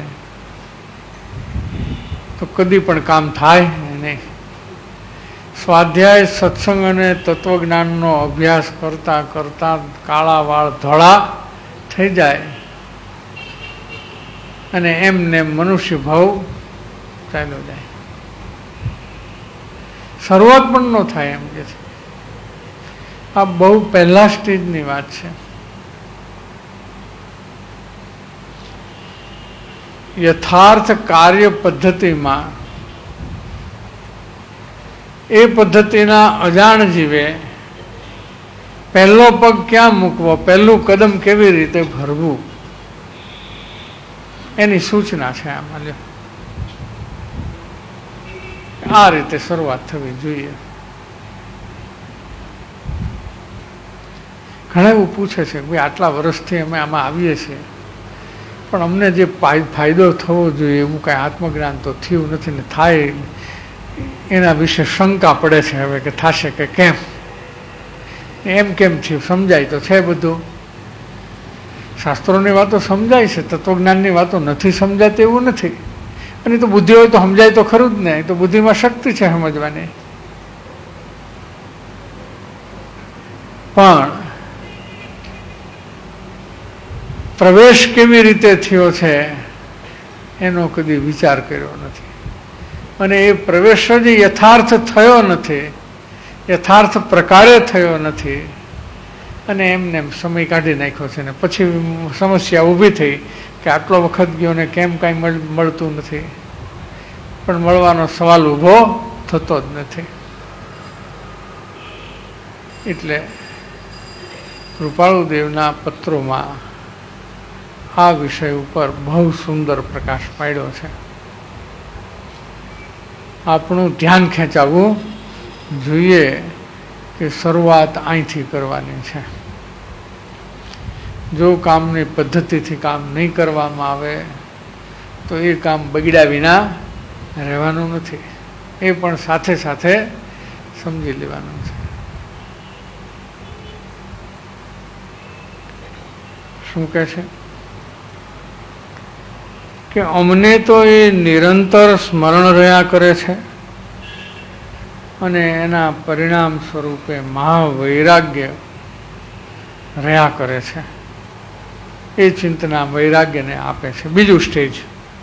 તો કદી પણ કામ થાય નહીં. સ્વાધ્યાય, સત્સંગ અને તત્વજ્ઞાનનો અભ્યાસ કરતા કરતા કાળા વાળ ધોળા થઈ જાય અને એમને મનુષ્ય ભાવ ચાલ્યો જાય. શરૂઆત પણ ન થાય એમ કે છે. આ બહુ પહેલા સ્ટેજની વાત છે. યથાર્થ કાર્ય પદ્ધતિમાં એ પદ્ધતિના અજાણ જીવે પહેલો પગ ક્યાં મૂકવો, પહેલું કદમ કેવી રીતે ભરવું એની સૂચના છે આમાં. આ રીતે શરૂઆત થવી જોઈએ. ઘણા એવું પૂછે છે ભાઈ આટલા વર્ષથી અમે આમાં આવીએ છીએ પણ અમને જે ફાયદો થવો જોઈએ એવું કાંઈ આત્મજ્ઞાન તો થયું નથી ને થાય એના વિશે શંકા પડે છે હવે કે થશે કે કેમ, એમ કેમ થયું, સમજાય તો છે બધું. શાસ્ત્રોની વાતો સમજાય છે, તત્વજ્ઞાનની વાતો નથી સમજાતી એવું નથી. અને તો બુદ્ધિ હોય તો સમજાય તો ખરું જ ને. એ તો બુદ્ધિમાં શક્તિ છે સમજવાની. પણ પ્રવેશ કેવી રીતે થયો છે એનો કદી વિચાર કર્યો નથી. અને એ પ્રવેશ જ યથાર્થ થયો નથી, યથાર્થ પ્રકારે થયો નથી. અને એમને એમ સમય કાઢી નાખ્યો છે ને પછી સમસ્યા ઊભી થઈ કે આટલો વખત ગયો ને કેમ કાંઈ મળતું નથી. પણ મળવાનો સવાલ ઊભો થતો જ નથી. એટલે કૃપાળુદેવના પત્રોમાં આ વિષય ઉપર બહુ સુંદર પ્રકાશ પાડ્યો છે. આપણું ધ્યાન ખેંચાવવું જોઈએ કે શરૂઆત અહીંથી કરવાની છે. જો કામની પદ્ધતિથી કામ નહીં કરવામાં આવે તો એ કામ બગડ્યા વિના રહેવાનું નથી. એ પણ સાથે સાથે સમજી લેવાનું છે. શું કહે છે કે અમને તો એ નિરંતર સ્મરણ રહ્યા કરે છે અને એના પરિણામ સ્વરૂપે મહાવૈરાગ્ય રહ્યા કરે છે. એ ચિંતના વૈરાગ્યને આપે છે. બીજું સ્ટેજ,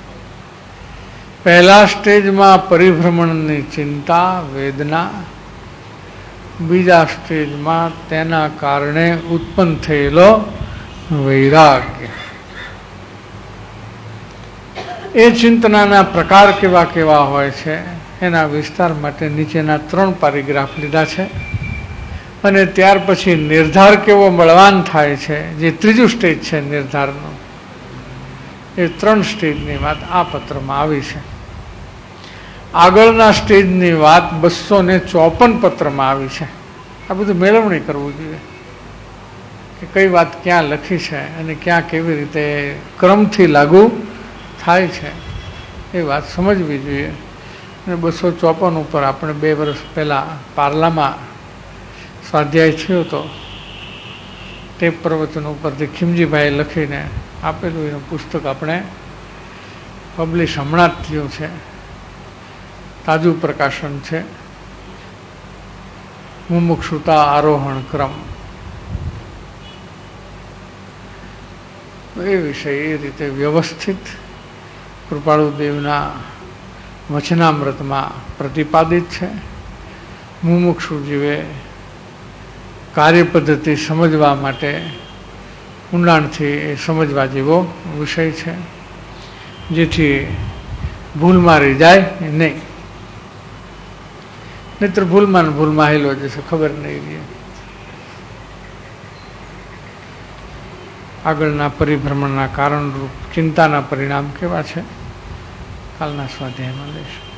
પહેલા સ્ટેજમાં પરિભ્રમણની ચિંતા, વેદના. બીજા સ્ટેજમાં તેના કારણે ઉત્પન્ન થયેલો વૈરાગ્ય. એ ચિંતનાના પ્રકાર કેવા કેવા હોય છે એના વિસ્તાર માટે નીચેના 3 પેરેગ્રાફ લીધા છે. અને ત્યાર પછી નિર્ધાર કેવો બળવાન થાય છે, જે ત્રીજું સ્ટેજ છે નિર્ધારનો. એ 3 સ્ટેજની વાત આ પત્રમાં આવી છે. આગળના સ્ટેજની વાત 254 પત્રમાં આવી છે. આ બધું મેળવણી કરવું જોઈએ કે કઈ વાત ક્યાં લખી છે અને ક્યાં કેવી રીતે ક્રમથી લાગુ થાય છે એ વાત સમજવી જોઈએ. અને 254 ઉપર આપણે 2 વર્ષ પહેલાં પાર્લામાં સ્વાધ્યાય થયો હતો. તે પ્રવચન ઉપરથી ખીમજીભાઈએ લખીને આપેલું એનું પુસ્તક આપણે પબ્લિશ હમણાં જ થયું છે. તાજું પ્રકાશન છે. મુમુક્ષુતા આરોહણ ક્રમ. એ વિષય એ રીતે વ્યવસ્થિત કૃપાળુદેવના વચનામૃતમાં પ્રતિપાદિત છે. મુમુક્ષુ જીવે કાર્ય પદ્ધતિ સમજવા માટે ઊંડાણથી એ સમજવા જેવો વિષય છે, જેથી ભૂલમાં રહી જાય નહીં. નહીતર ભૂલમાં હેલો જશે, ખબર નહીં રહે. આગળના પરિભ્રમણના કારણરૂપ ચિંતાના પરિણામ કેવા છે કાલના સ્વાધ્યાયમાં લઈશું.